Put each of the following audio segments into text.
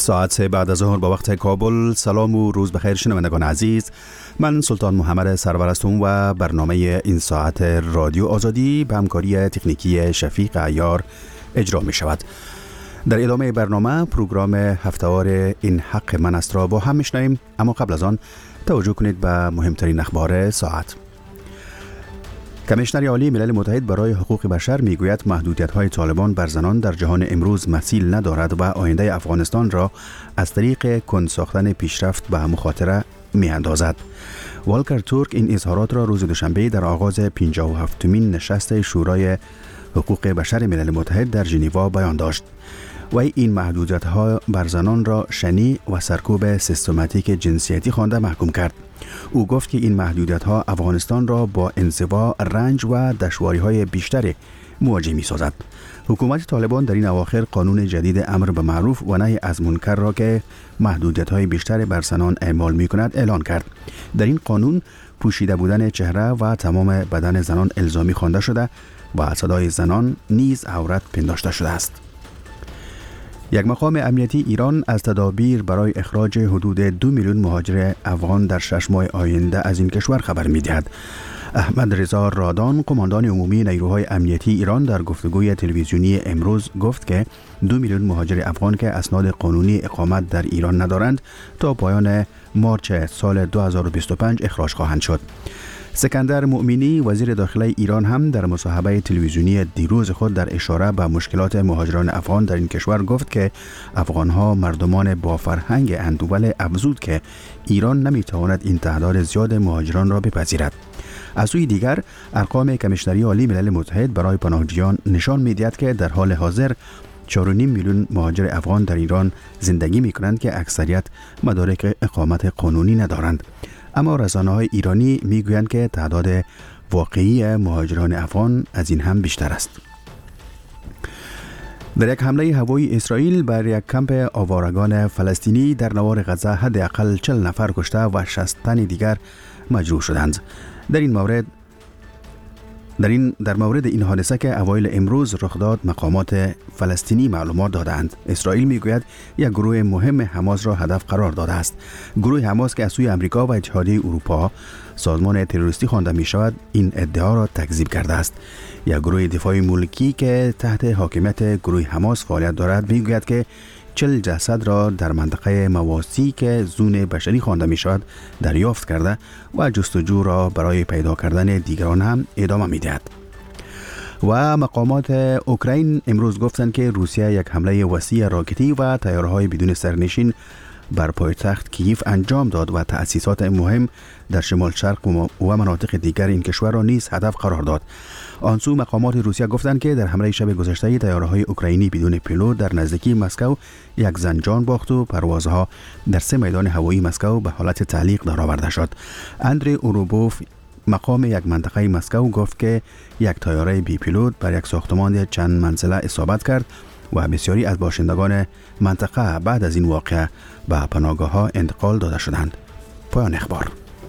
ساعت 3 بعد از ظهر با وقت کابل. سلام و روز بخیر شنوندگان عزیز. من سلطان محمد سرور هستم و برنامه این ساعت رادیو آزادی به همکاری تکنیکی شفیق عیار اجرا می شود. در ادامه برنامه پروگرام هفته‌وار این حق من است را با هم میشنویم، اما قبل از آن توجه کنید به مهمترین اخبار ساعت. کمیشنر عالی ملل متحد برای حقوق بشر میگوید محدودیت‌های طالبان بر زنان در جهان امروز مثیل ندارد و آینده افغانستان را از طریق کند ساختن پیشرفت به مخاطره می‌اندازد. والکر تورک این اظهارات را روز دوشنبه در آغاز 57مین نشست شورای حقوق بشر ملل متحد در ژنو بیان داشت. و این محدودیت‌ها بر زنان را شنی و سرکوب سیستماتیک جنسیتی خوانده محکوم کرد. او گفت که این محدودیت‌ها افغانستان را با انزوا، رنج و دشواری‌های بیشتری مواجه می‌سازد. حکومت طالبان در این اواخر قانون جدید امر به معروف و نهی از منکر را که محدودیت‌های بیشتری بر زنان اعمال می‌کند اعلان کرد. در این قانون پوشیده بودن چهره و تمام بدن زنان الزامی خوانده شده و صدای زنان نیز عورت پنداشته شده است. یک مقام امنیتی ایران از تدابیر برای اخراج حدود 2 میلیون مهاجر افغان در 6 ماه آینده از این کشور خبر می‌دهد. احمد رضا رادان، قماندان عمومی نیروهای امنیتی ایران، در گفتگوی تلویزیونی امروز گفت که 2 میلیون مهاجر افغان که اسناد قانونی اقامت در ایران ندارند تا پایان مارچ سال 2025 اخراج خواهند شد. سکندر مؤمنی، وزیر داخلی ایران، هم در مصاحبه تلویزیونی دیروز خود در اشاره به مشکلات مهاجران افغان در این کشور گفت که افغان‌ها مردمان با فرهنگ اند، ولی افزود که ایران نمی‌تواند این تعداد زیاد مهاجران را بپذیرد. از سوی دیگر ارقام کمیشنری عالی ملل متحد برای پناهجویان نشان می‌دهد که در حال حاضر 4.5 میلیون مهاجر افغان در ایران زندگی می‌کنند که اکثریت مدارک اقامت قانونی ندارند. اما رسانه‌های ایرانی میگویند که تعداد واقعی مهاجران افغان از این هم بیشتر است. در یک حمله هوایی اسرائیل بر یک کمپ آوارگان فلسطینی در نوار غزه حداقل 40 نفر کشته و 60 تن دیگر مجروح شدند. در مورد این حادثه که اوایل امروز رخ داد، مقامات فلسطینی معلومات دادند. اسرائیل میگوید یک گروه مهم حماس را هدف قرار داده است. گروه حماس که از سوی امریکا و اتحادیه اروپا سازمان تروریستی خوانده می شود، این ادعا را تکذیب کرده است. یک گروه دفاعی ملکی که تحت حاکمیت گروه حماس فعالیت دارد میگوید که 40 جسد را در منطقه مواسی که زون بشری خوانده می شود دریافت کرده و جستجو را برای پیدا کردن دیگران هم ادامه می دهد. و مقامات اوکراین امروز گفتند که روسیه یک حمله وسیع راکتی و طیاره‌های بدون سرنشین بر پایتخت کیف انجام داد و تأسیسات مهم در شمال شرق و مناطق دیگر این کشور را نیز هدف قرار داد. آنسو مقامات روسیه گفتند که در حمله شب گذشته طیاره‌های اوکراینی بدون پیلوت در نزدیکی مسکو یک زن جان باخت و پروازها در 3 میدان هوایی مسکو به حالت تعلیق درآورده شد. اندری اوروبوف، مقام یک منطقه مسکو، گفت که یک طیاره بی پیلوت بر یک ساختمان چند منزله اصابت کرد و بسیاری از باشندگان منطقه بعد از این واقعه به پناهگاه‌ها انتقال داده شدند. پایان اخبار.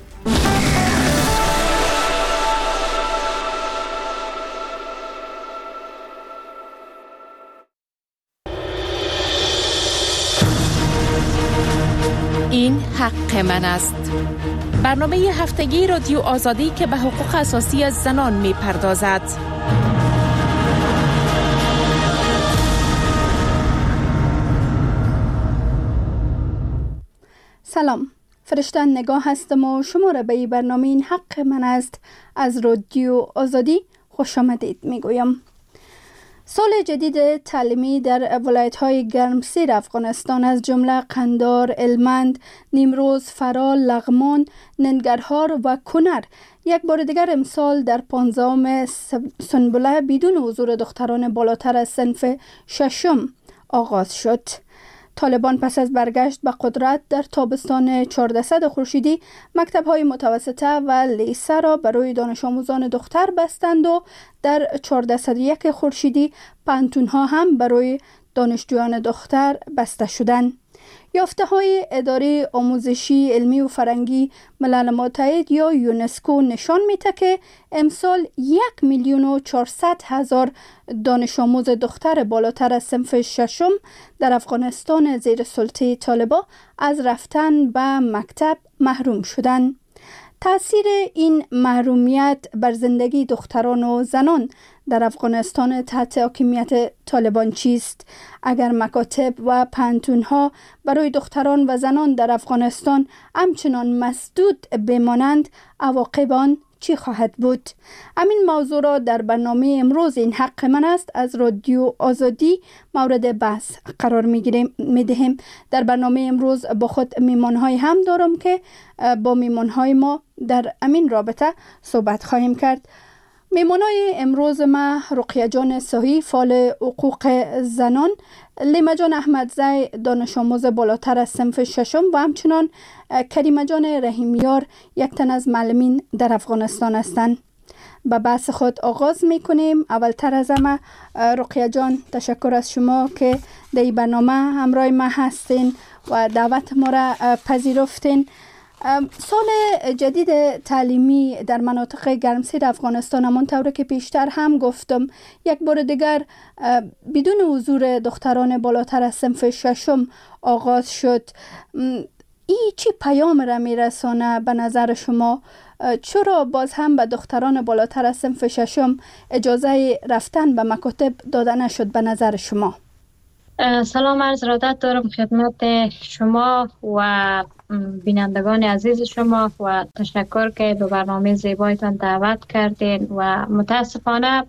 این حق من است. برنامه هفتگی رادیو آزادی که به حقوق اساسی از زنان می پردازد. سلام، فرشته نگاه هستم و شما را به این برنامه این حق من است از رادیو آزادی خوش آمدید می گویم. سال جدید تعلیمی در ولایت‌های گرمسیر افغانستان از جمله قندار، هلمند، نیمروز، فرال، لغمان، ننگرهار و کنر یک بار دیگر امسال در 15 سنبله بدون حضور دختران بالاتر از صنف 6 آغاز شد. طالبان پس از برگشت به قدرت در تابستان 1400 خورشیدی مکتب‌های متوسطه و لیسه را برای دانش آموزان دختر بستند و در 1401 خورشیدی پانتون‌ها هم برای دانشجویان دختر بسته شدند. یافته‌های اداره آموزشی علمی و فرهنگی ملل متحد یا یونسکو نشان میده که امسال 1,400,000 دانش آموز دختر بالاتر از صنف ششم در افغانستان زیر سلطه طالبان از رفتن به مکتب محروم شدند. تأثیر این محرومیت بر زندگی دختران و زنان در افغانستان تحت حاکمیت طالبان چیست؟ اگر مکاتب و پانتون‌ها برای دختران و زنان در افغانستان همچنان مسدود بمانند، عواقب آن چی خواهد بود؟ همین موضوع را در برنامه امروز این حق من است از رادیو آزادی مورد بحث قرار می‌دهیم. در برنامه امروز با خود میمان‌های هم دارم که با میمان‌های ما در همین رابطه صحبت خواهیم کرد. میمانای امروز ما رقیه جان صحی فعال حقوق زنان، لیما جان احمدزی دانش آموز بالاتر از صنف ششم و همچنان کریمه جان رحیمیار یک تن از معلمین در افغانستان هستند. به بحث خود آغاز میکنیم. اولتر از همه رقیه جان، تشکر از شما که در این برنامه همراه ما هستین و دعوت ما را پذیرفتین. سال جدید تعلیمی در مناطق گرمسیر افغانستان همانطور که پیشتر هم گفتم یک بار دیگر بدون حضور دختران بالاتر از صنف ششم آغاز شد. این چی پیام را میرسانه به نظر شما؟ چرا باز هم به دختران بالاتر از صنف ششم اجازه رفتن به مکاتب داده نشد به نظر شما؟ سلام، عرض ارادت دارم خدمت شما و بینندگان عزیز شما و تشکر که به برنامه زیبایتان دعوت کردین و متاسفانه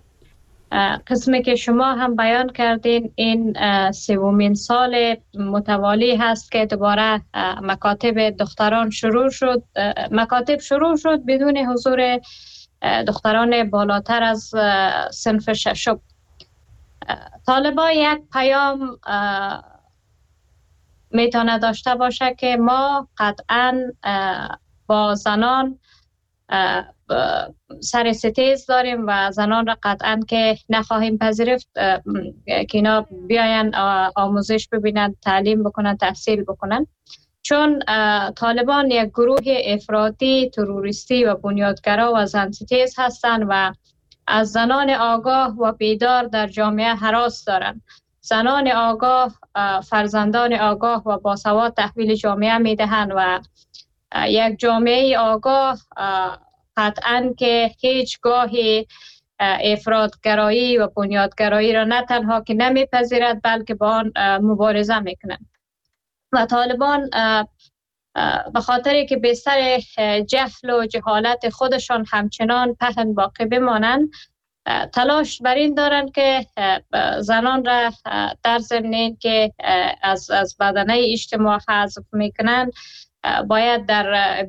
قسمی که شما هم بیان کردین این سومین سال متوالی هست که دوباره مکاتب دختران مکاتب شروع شد بدون حضور دختران بالاتر از صنف ششم. طالبان یک پیام میتونه داشته باشه که ما قطعا با زنان سر ستیز داریم و زنان را قطعا که نخواهیم پذیرفت که اینا بیاین آموزش ببینن، تعلیم بکنن، تحصیل بکنن، چون طالبان یک گروه افراطی، تروریستی و بنیادگرا و زن ستیز هستند و از زنان آگاه و بیدار در جامعه هراس دارند. زنان آگاه، فرزندان آگاه و باسواد تحویل جامعه میدهند و یک جامعه آگاه قطعاً که هیچگاهی افراطگرایی و بنیادگرایی را نه تنها که نمیپذیرد بلکه با آن مبارزه میکنند. و طالبان به خاطری که بستر جهل و جهالت خودشان همچنان پهن باقی بمانند، تلاش بر این دارند که زنان را در ضمن که از بدنه اجتماع حذف میکنند باید در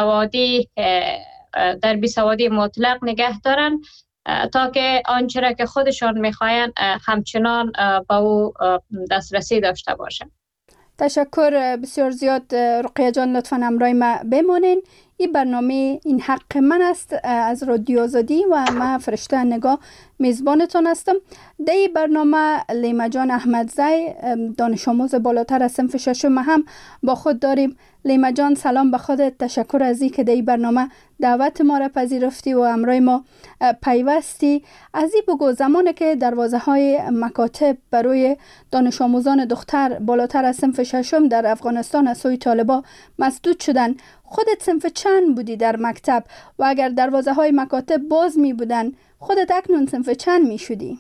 بیسوادی مطلق نگه دارند تا که آنچه را که خودشان میخواین همچنان با او دسترسی داشته باشند. تشکر بسیار زیاد رقیه جان، لطفاً همراه ما بمانین. این برنامه این حق من است از رادیو آزادی و من فرشته نگاه میزبانتون هستم. در این برنامه لیما جان احمدزی دانش آموز بالاتر از صنف ششم هم با خود داریم. لیما جان، سلام به خودت، تشکر از این که در این برنامه دعوت ما را پذیرفتی و همراه ما پیوستی. از این بگو، زمانی که دروازه های مکاتب برای دانش آموزان دختر بالاتر از صنف ششم در افغانستان از سوی طالبان مسدود شدن، خودت صنف چند بودی در مکتب؟ و اگر دروازه های مکاتب باز می بودن، خودت اکنون صنف چند می شدی؟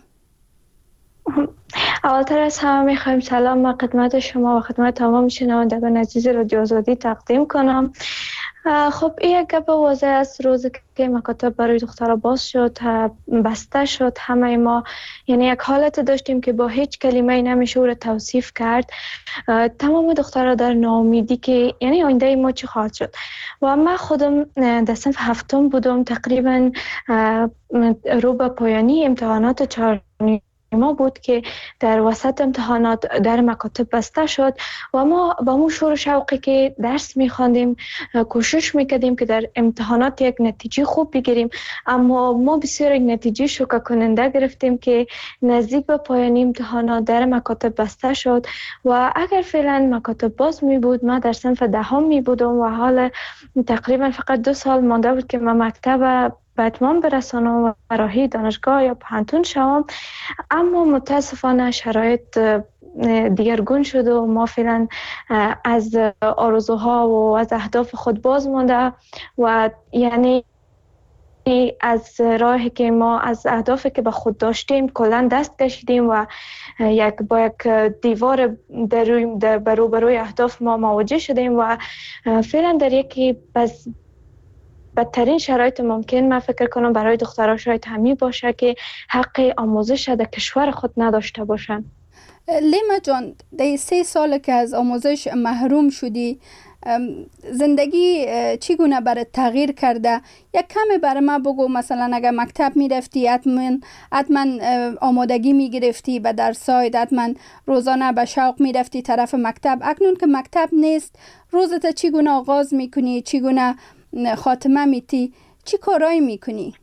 اولتر از همه میخوایم سلام و خدمت شما و خدمت تمام شنوندگان عزیز رادیو آزادی تقدیم کنم. خب این یک گپ واضح است. روزی که مکاتب برای دخترها باز شد، بسته شد، همه ما یعنی یک حالت داشتیم که با هیچ کلمه نمیشه او را توصیف کرد. تمام دخترها در ناامیدی که یعنی آینده ما چی خواهد شد. و من خودم در صنف هفتم بودم، تقریبا رو به پایانی امتحانات 4 ما بود که در وسط امتحانات در مکاتب بسته شد و ما با مو شور و شوقی که درس می‌خواندیم کوشش می‌کردیم که در امتحانات یک نتیجه خوب بگیریم، اما ما بسیار یک نتیجه شوکه کننده گرفتیم که نزدیک به پایان امتحانات در مکاتب بسته شد و اگر فعلا مکاتب باز می بود ما در صنف دهم می بودم و حال تقریبا فقط 2 سال مانده بود که من مکتب به اتمام برسانم و راهی دانشگاه یا پانتون شوم، اما متاسفانه شرایط دیگرگون شد و ما فعلا از آرزوها و از اهداف خود باز مانده و یعنی از راهی که ما از اهدافی که به خود داشتیم کلا دست کشیدیم و با یک دیوار در روبروی اهداف ما مواجه شدیم و فعلا در یکی بدترین شرایط ممکن من فکر کنم برای دخترها شاید همی باشه که حق آموزش در کشور خود نداشته باشن. لیما جان، در 3 سال که از آموزش محروم شدی زندگی چگونه برات تغییر کرده؟ یک کمی برای ما بگو. مثلا اگر مکتب میرفتی حتما آمادگی میگرفتی به درس‌های، حتما روزانه به شوق میرفتی طرف مکتب. اکنون که مکتب نیست روزت چگونه آغاز میکنی؟ چگونه خاتمه میتی؟ چی کارایی میکنی؟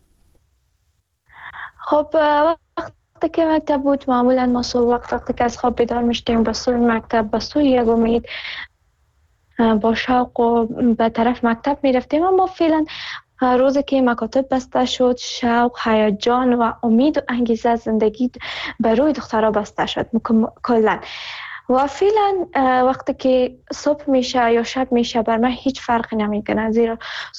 خب وقتی که مکتب بود معمولا ما صبح وقتی که از خواب بیدار میشدیم به سوی مکتب، به سوی یک امید با شوق و به طرف مکتب میرفتیم. اما فعلا روزی که مکاتب بسته شد شوق، هیجان و امید و انگیزه از زندگی بر روی دخترها بسته شد کلا. و فعلا وقتی که صبح میشه یا شب میشه بر من هیچ فرقی نمیکنه، زیرا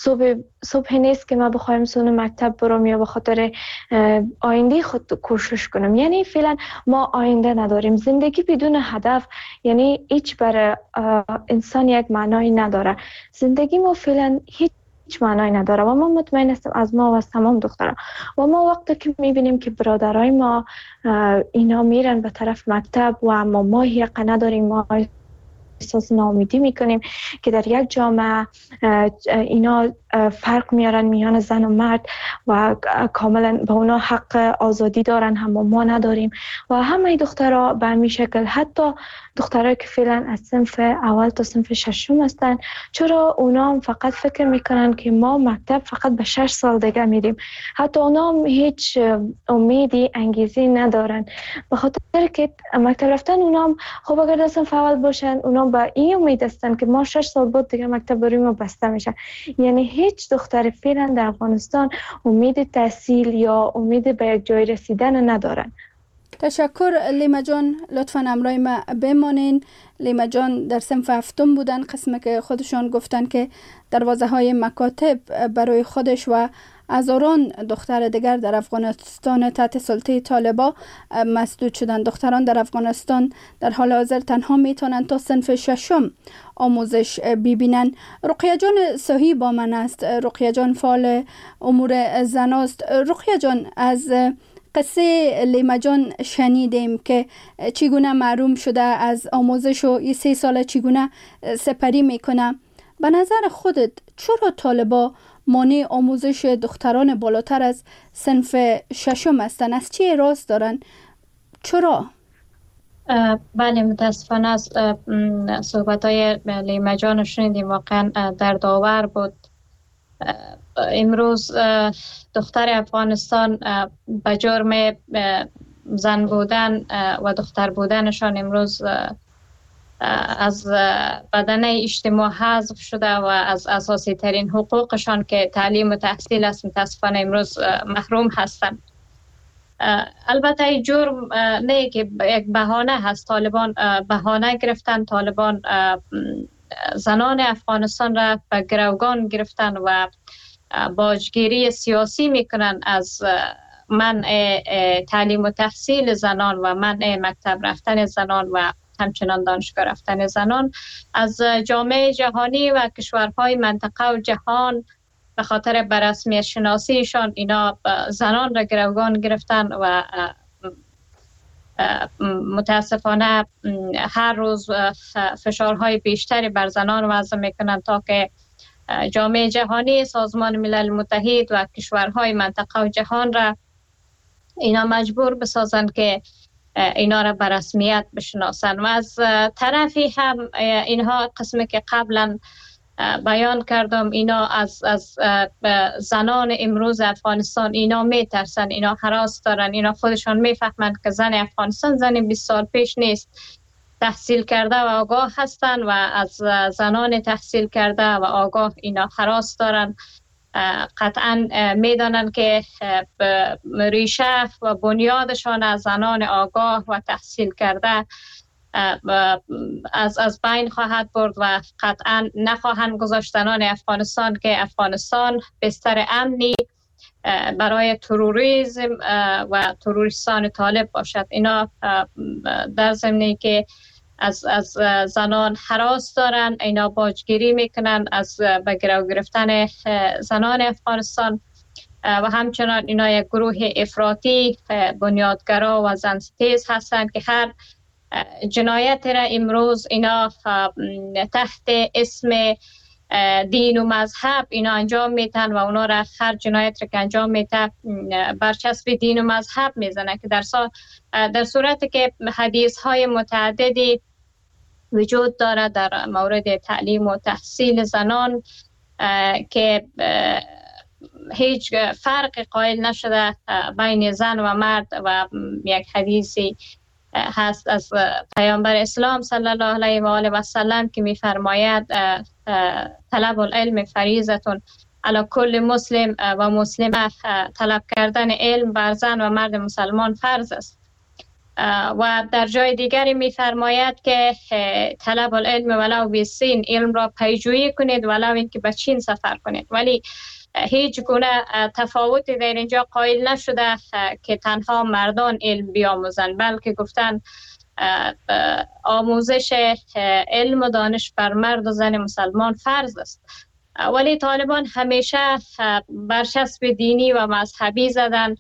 صبح نیست که من بخوایم سون مکتب برم یا به خاطر آینده خود کوشش کنم. یعنی فعلا ما آینده نداریم. زندگی بدون هدف یعنی هیچ برای انسان یک معنایی نداره. زندگی ما فعلا هیچ معنایی نداره و ما مطمئن هستم از ما و از تمام دختران. و ما وقتی که میبینیم که برادرای ما اینا میرن به طرف مکتب و اما ما حق نداریم، ما احساس ناامیدی میکنیم که در یک جامعه اینا فرق میارن میان زن و مرد و کاملا به اونا حق آزادی دارن اما ما نداریم. و همه دخترها به همین شکل، حتی دخترایی که فعلا از صنف اول تا صنف 6 هستن، چرا اونا هم فقط فکر میکنن که ما مکتب فقط به 6 سال دیگه میریم، حتی اونا هم هیچ امیدی انگیزی ندارن به خاطر که مکتب رفتن. اونا هم خب اگر در صنف اول باشن اونا با این امید هستن که ما 6 سال بعد دیگه مکتب بریم و بسته میشه. یعنی هیچ دختر فعلا در افغانستان امید تحصیل یا امید به یک جای رسیدن ندارن. تشکر لیما جان، لطفاً همراه ما بمانین. لیما جان در صنف 7 بودن، قسمی که خودشان گفتن که دروازه های مکاتب برای خودش و هزاران دختر دیگر در افغانستان تحت سلطه طالبا مسدود شدند. دختران در افغانستان در حال حاضر تنها میتونند تا صنف 6 آموزش ببینند. رقیه جان صحیح با من است. رقیه جان فعال امور زناست. رقیه جان، از قصه لیما جان شنیدیم که چگونه محروم شده از آموزش و 3 سال چگونه سپری میکنه. به نظر خودت چرا طالبا مانع آموزش دختران بالاتر از صنف 6 هستند؟ از چی راست دارن؟ چرا؟ بله، متاسفانه از صحبت‌های لیما جان شنیدیم، واقعا دردآور بود. امروز دختر افغانستان به جرم زن بودن و دختر بودنشان امروز از بدنه اجتماع حذف شده و از اساسی ترین حقوقشان که تعلیم و تحصیل است متاسفانه امروز محروم هستند. البته این جرم نه که یک بهانه هست. طالبان بهانه گرفتن، طالبان زنان افغانستان را به گروگان گرفتن و باجگیری سیاسی میکنن از منع تعلیم و تحصیل زنان و منع مکتب رفتن زنان و همچنان دانشگاه رفتن زنان از جامعه جهانی و کشورهای منطقه و جهان. به خاطر بررسمیت شناسیشان اینا زنان را گروگان گرفتن و متاسفانه هر روز فشارهای بیشتری بر زنان وضع میکنن تا که جامعه جهانی، سازمان ملل متحد و کشورهای منطقه و جهان را اینا مجبور بسازن که اینا را به رسمیت بشناسن. و از طرفی هم اینها قسمی که قبلا بیان کردم، اینا از زنان امروز افغانستان اینا میترسن، اینا هراس دارن، اینا خودشان میفهمند که زن افغانستان زن 20 سال پیش نیست، تحصیل کرده و آگاه هستن و از زنان تحصیل کرده و آگاه اینا هراس دارن. قطعا میدانن که ریشه و بنیادشان از زنان آگاه و تحصیل کرده از بین خواهد برد و قطعا نخواهند گذاشت زنان افغانستان که افغانستان بستر امنی برای تروریسم و تروریستان طالب باشد. اینا در ضمنی که از زنان هراس دارن، اینا باجگیری میکنن از به گرو گرفتن زنان افغانستان و همچنان اینا یک گروه افراطی بنیادگرا و زنستیز هستند که هر جنایت را امروز اینا تحت اسم دین و مذهب اینا انجام میتن و اونا را هر جنایت را که انجام میتن برچسب دین و مذهب میزنه که در صورتی که حدیث های متعددی وجود داره در مورد تعلیم و تحصیل زنان که هیچ فرق قائل نشده بین زن و مرد و یک حدیثی هست از پیامبر اسلام صلی الله علیه و آله و سلم که می‌فرماید طلب العلم فریضة علی کل مسلم و مسلمه، طلب کردن علم بر زن و مرد مسلمان فرض است. و در جای دیگری می‌فرماید که طلب العلم ولو بالصین، علم را پیجویی کنید ولو اینکه به چین سفر کنید. ولی هیچ گونه تفاوتی در اینجا قائل نشده که تنها مردان علم بیاموزند، بلکه گفتن آموزش علم و دانش بر مرد و زن مسلمان فرض است. ولی طالبان همیشه برچسب دینی و مذهبی زدن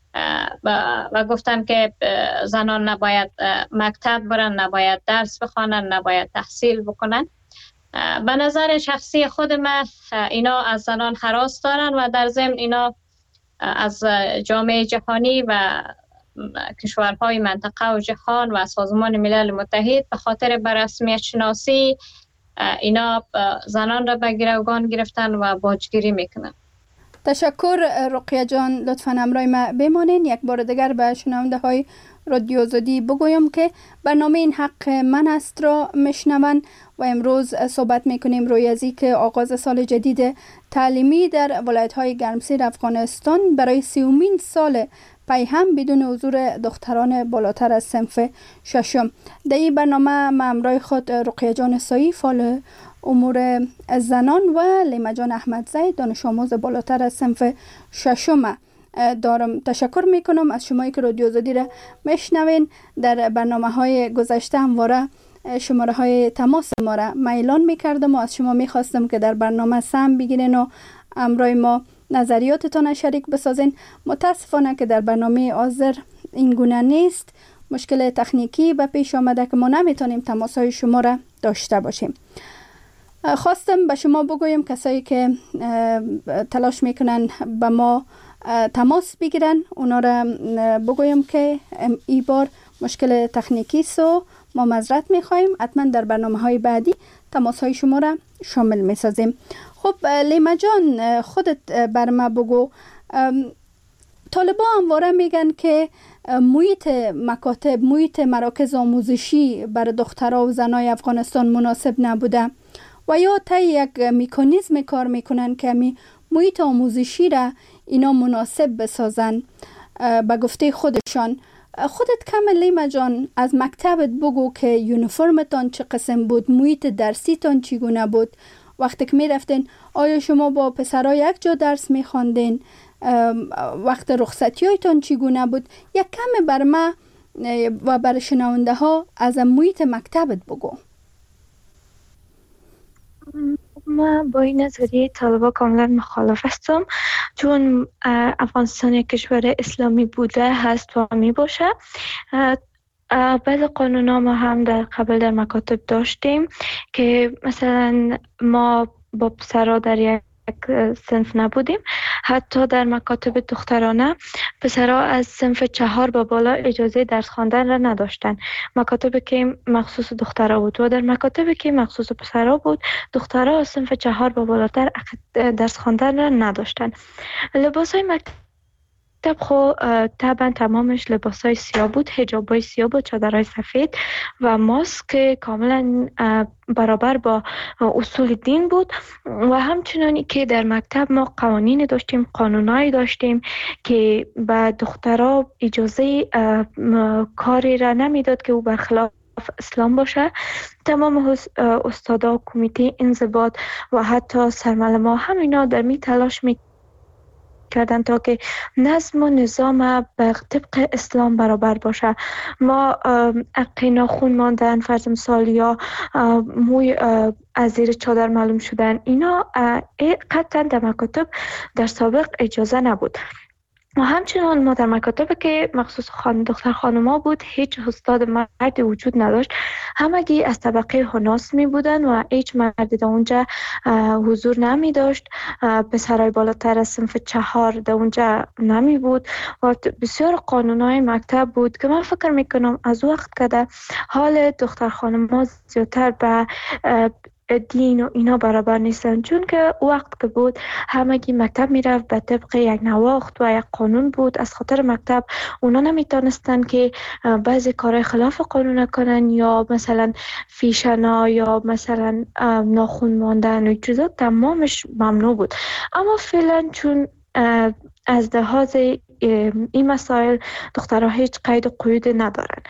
و گفتن که زنان نباید مکتب برن، نباید درس بخوانن، نباید تحصیل بکنن. به نظر شخصی خود من اینا از زنان هراس دارن و در ضمن اینا از جامعه جهانی و کشورهای منطقه و جهان و سازمان ملل متحد به خاطر بررسمیت شناسی اینا زنان را به گروگان گرفتن و باجگیری میکنن. تشکر رقیه جان، لطفاً همراه ما بمانین. یک بار دیگر به شنونده های رادیو آزادی بگویم که برنامه این حق من است را میشنون و امروز صحبت میکنیم روی از که آغاز سال جدید تعلیمی در ولایت های گرمسیر افغانستان برای 30مین سال پی هم بدون حضور دختران بالاتر از صنف ششم. در این برنامه ما همراه خود رقیه جان سایی، فعال امور زنان و لیما جان احمدزی، دانش آموز بالاتر از صنف ششم دارم. تشکر میکنم از شمایی که رادیو آزادی را میشنوین. در برنامه های گذشته همواره شماره های تماس ما را اعلان میکردم و از شما میخواستم که در برنامه سهم بگیرین و همراه ما نظریاتتان شریک بسازین. متاسفانه که در برنامه حاضر این گونه نیست، مشکل تکنیکی به پیش آمده که ما نمیتونیم تماس های شما را داشته باشیم. خواستم به شما بگویم کسایی که تلاش میکنن به ما تماس بگیرن، اونا را بگویم که این بار مشکل تکنیکی سو ما معذرت میخوایم. حتما در برنامه های بعدی تماس های شما را شامل میسازیم. خب لیما جان، خودت بر ما بگو، طالبا همواره میگن که محیط مکاتب، محیط مراکز آموزشی برای دخترها و زنای افغانستان مناسب نبوده و یا تا یک مکانیزم کار میکنن که می محیط آموزشی را اینا مناسب بسازن به گفته خودشان. خودت کم لیما جان از مکتبت بگو که یونیفرمتان چه قسم بود، محیط درسیتان چگونه بود، وقتی که می رفتین آیا شما با پسرها یک جا درس می خواندین، وقت رخصتی هایتان چگونه بود؟ یک کم بر ما و بر شنونده ها از محیط مکتبت بگو. ما با این نظریه طالبا کاملا مخالف هستم، چون افغانستان یک کشور اسلامی بوده هست و می باشه. بعض قانونا ما هم در قبل در مکاتب داشتیم که مثلا ما با پسرها در یک صنف نبودیم. حتی در مکاتب دخترانه پسرها از صنف 4 به بالا اجازه درس خواندن را نداشتن. مکاتبی که مخصوص دخترها بود و در مکاتبی که مخصوص پسرها بود دخترها از صنف 4 به بالاتر درس خواندن را نداشتن. لباسای مکتب خب طبعا تمامش لباسای سیاه بود، حجابای سیاه بود، چادرای سفید و ماسک کاملا برابر با اصول دین بود. و همچنانی که در مکتب ما قوانین داشتیم، قانونایی داشتیم که به دخترها اجازه کاری را نمیداد که او برخلاف اسلام باشه. تمام استادا، کمیته انضباط و حتی سرمعلما همینا در می تلاش می کردن تا که نظم و نظام به طبق اسلام برابر باشه. ما حق ناخون ماندن، فرض مثال، یا موی از زیر چادر معلوم شدن، اینا قطعا در مکاتب در سابق اجازه نبود. و همچنان ما در مکاتب که مخصوص دختر خانوما بود هیچ استاد مرد وجود نداشت. همگی از طبقه هناس می بودن و هیچ مرد در اونجا حضور نمی داشت. پسرای بالاتر از صنف 4 در اونجا نمی بود و بسیار قانونای مکتب بود که من فکر می کنم از وقت که در حال دختر خانوما زیادتر به دین و اینا برابر نیستن، چون که وقت که بود همگی مکتب میرفت به طبق یک نواخت و یک قانون بود. از خاطر مکتب اونا نمیتونستن که بعضی کارهای خلاف قانون کنن یا مثلا فیشنا یا مثلا ناخون ماندن و چیزا تمامش ممنوع بود. اما فعلا چون از لحاظ این مسائل دخترها هیچ قید و قیود ندارن.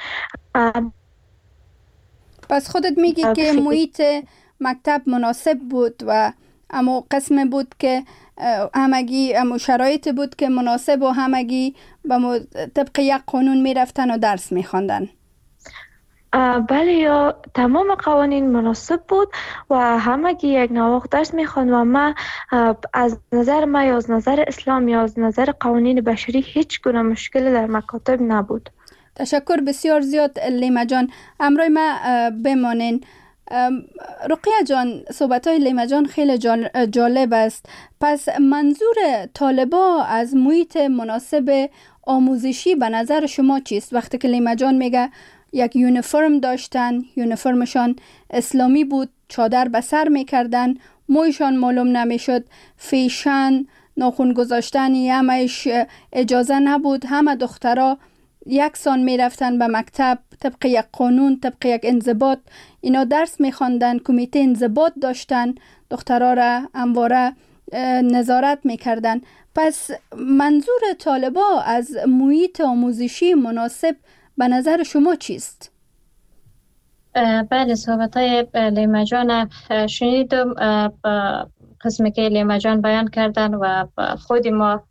پس خودت میگی که محیط مکتب مناسب بود و اما قسم بود که همگی شرایط بود که مناسب و همگی به طبق یک قانون میرفتن و درس میخواندن. بله، یا تمام قوانین مناسب بود و همگی یک نواخت درس میخواند و ما از نظر ما یا از نظر اسلام یا از نظر قوانین بشری هیچ گونه مشکل در مکاتب نبود. تشکر بسیار زیاد لیما جان. امروز ما بمانین. رقیه جان، صحبت‌های لیما جان خیلی جالب است. پس منظور طالبا از محیط مناسب آموزشی به نظر شما چیست؟ وقتی که لیما جان میگه یک یونیفرم داشتن، یونیفرمشان اسلامی بود، چادر به سر میکردن، مویشان معلوم نمیشد، فیشن، ناخن گذاشتن همش اجازه نبود، همه دخترها یکسان میرفتن به مکتب طبق یک قانون، طبق یک انضباط اینا درس میخواندن، کمیته انضباط داشتن، دخترها را همواره نظارت میکردن. پس منظور طالبا از محیط آموزشی مناسب به نظر شما چیست؟ بله، صحبت‌های لیما جان شنیدم. قسمی که لیما جان بیان کردن و خود ما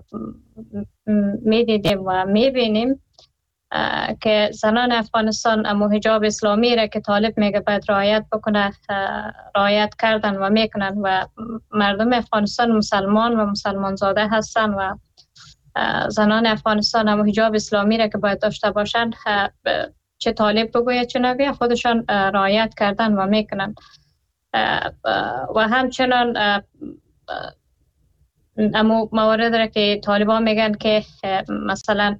میدیدیم و میبینیم که زنان افغانستان امو حجاب اسلامی را که طالب میگه باید رعایت بکنه رعایت کردن و میکنن و مردم افغانستان مسلمان و مسلمان زاده هستن و زنان افغانستان امو حجاب اسلامی را که باید داشته باشن چه طالب بگوید چه نگوید خودشان رعایت کردن و میکنن. و همچنان اما موارد را که طالبان میگن که مثلا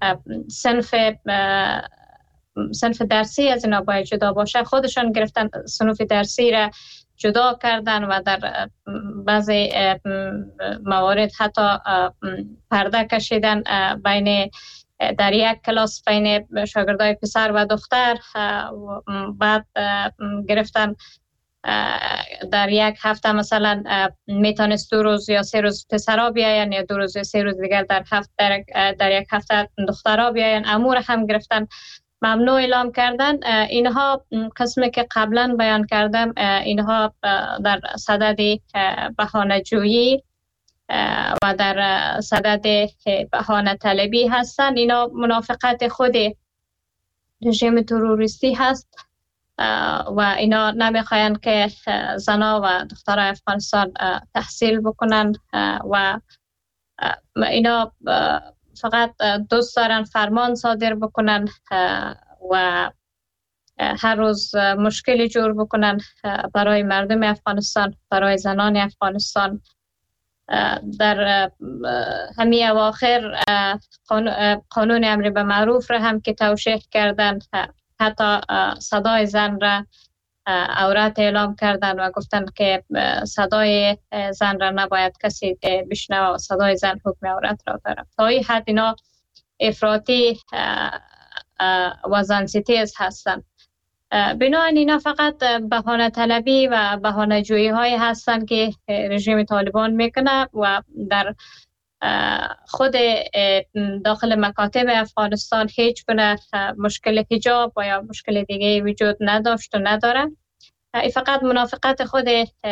صنف درسی از اینا باید جدا باشه، خودشان گرفتن صنف درسی را جدا کردن و در بعضی موارد حتی پرده کشیدن بین در یک کلاس بین شاگردای پسر و دختر. بعد گرفتن در یک هفته مثلا میتونست 2 روز یا 3 روز پسرها بیاین یا 2 روز یا 3 روز دیگر در یک هفته دخترها بیاین. امور هم گرفتن ممنوع اعلام کردن. اینها قسمی که قبلا بیان کردم، اینها در صدد بهانه‌جویی و در صدد بهانه طلبی هستند. اینا منافقت خود رژیم تروریستی هست و اینا نمیخواین که زنا و دخترای افغانستان تحصیل بکنن و اینا فقط دوست دارن فرمان صادر بکنن و هر روز مشکلی جور بکنن برای مردم افغانستان، برای زنان افغانستان در همین اواخر قانون امر به معروف را هم که توشیح کردن، حتی صدای زن را عورت اعلام کردن و گفتن که صدای زن را نباید کسی بشنوه و صدای زن حکم عورت را داره. تا این حد اینا افراطی و زنستیز هستند. بنابراین اینا فقط بهانه طلبی و بهانه جویی های هستند که رژیم طالبان میکنه و در خود داخل مکاتب افغانستان هیچ گونه مشکل حجاب و یا مشکل دیگه وجود نداشت و نداره. این فقط منافقت خود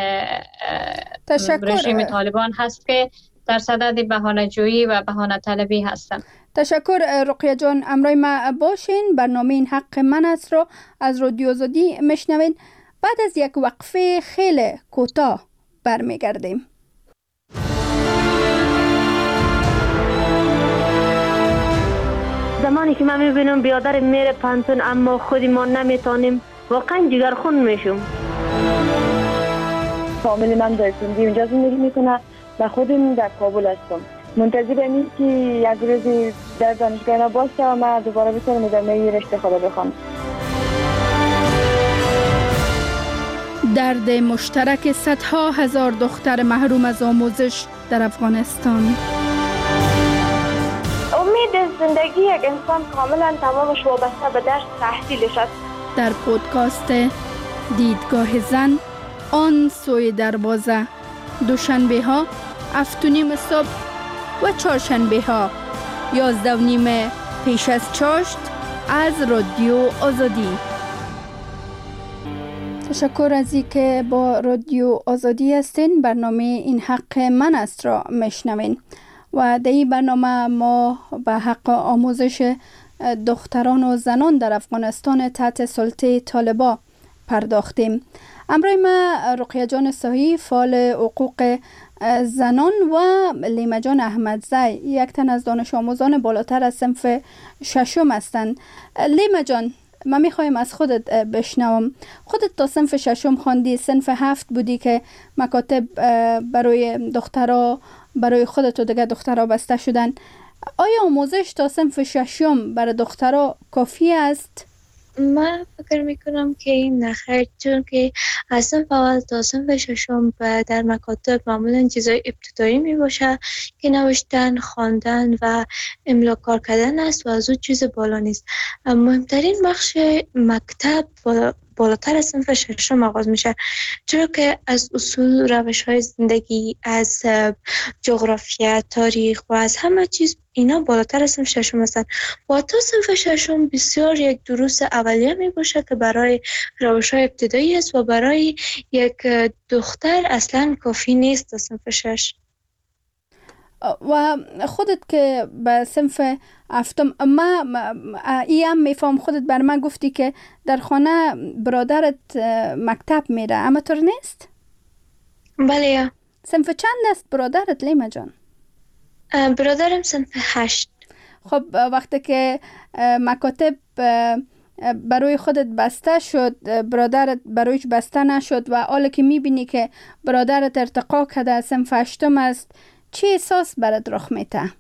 رژیم طالبان هست که در صدد بهانه جویی و بهانه طلبی هستند. تشکر رقیه جان. امروز ما باشین. برنامه این حق من است رو از رادیو آزادی میشنوین. بعد از یک وقفه خیلی کوتاه برمیگردیم. زمانی که من میبینم بیادر میره پانتون اما خودی ما نمیتونیم، واقعا جگرخون میشم. فامیل من در سندی اونجا زندگی میکنه و خودم در کابل هستم. منتظر اینیم که یک روزی در دانشگاه باشه و من دوباره بتونم ادامه رشته خود بخونم. درد مشترک صدها هزار دختر محروم از آموزش در افغانستان. امید زندگی یک انسان کاملا تمامش وابسته به درس تحصیلش است. در پودکاست دیدگاه زن، آن سوی دروازه، دوشنبه ها 7:30 صبح و چهارشنبه ها 11:30 پیش از چاشت از رادیو آزادی. تشکر از اینکه با رادیو آزادی هستین. برنامه این حق من است را میشنوین و در این برنامه ما به حق آموزش دختران و زنان در افغانستان تحت سلطه طالبان پرداختیم. امروز ما رقیه جان صحیح، فعال حقوق زنان، و لیما جان احمدزی، یک تن از دانش آموزان بالاتر از صنف ششم هستند. لیما جان، من میخوایم از خودت بشنوم. خودت تا صنف ششم خواندی، صنف 7 بودی که مکاتب برای دخترها، برای خودت و دیگه دخترها بسته شدن. آیا آموزش تا صنف ششم برای دخترها کافی است؟ من فکر میکنم که این نخیر، چون که از صنف اول تا صنف ششم در مکاتب معمولا چیزای ابتدایی می باشه که نوشتن، خواندن و املا کار کردن است و از اون چیز بالا نیست. مهمترین بخش مکتب بالاتر از صنف ششم آغاز میشه، چرا که از اصول، روش‌های زندگی، از جغرافیا، تاریخ و از همه چیز اینا بالاتر از صنف ششم هستند. و تا صنف ششم بسیار یک دروس اولیه می باشه که برای روش‌های ابتدایی است و برای یک دختر اصلا کافی نیست تا صنف 6. و خودت که به صنف 7 ما ایم میفهم، خودت بر من گفتی که در خانه برادرت مکتب میره، اما طور نیست؟ بله. صنف چند است برادرت لیما جان؟ برادرم صنف 8. خب وقتی که مکاتب برای خودت بسته شد، برادرت برایش بسته نشد و حالا که میبینی که برادرت ارتقا کرده صنف 8 است، چه احساس برات رخ میده؟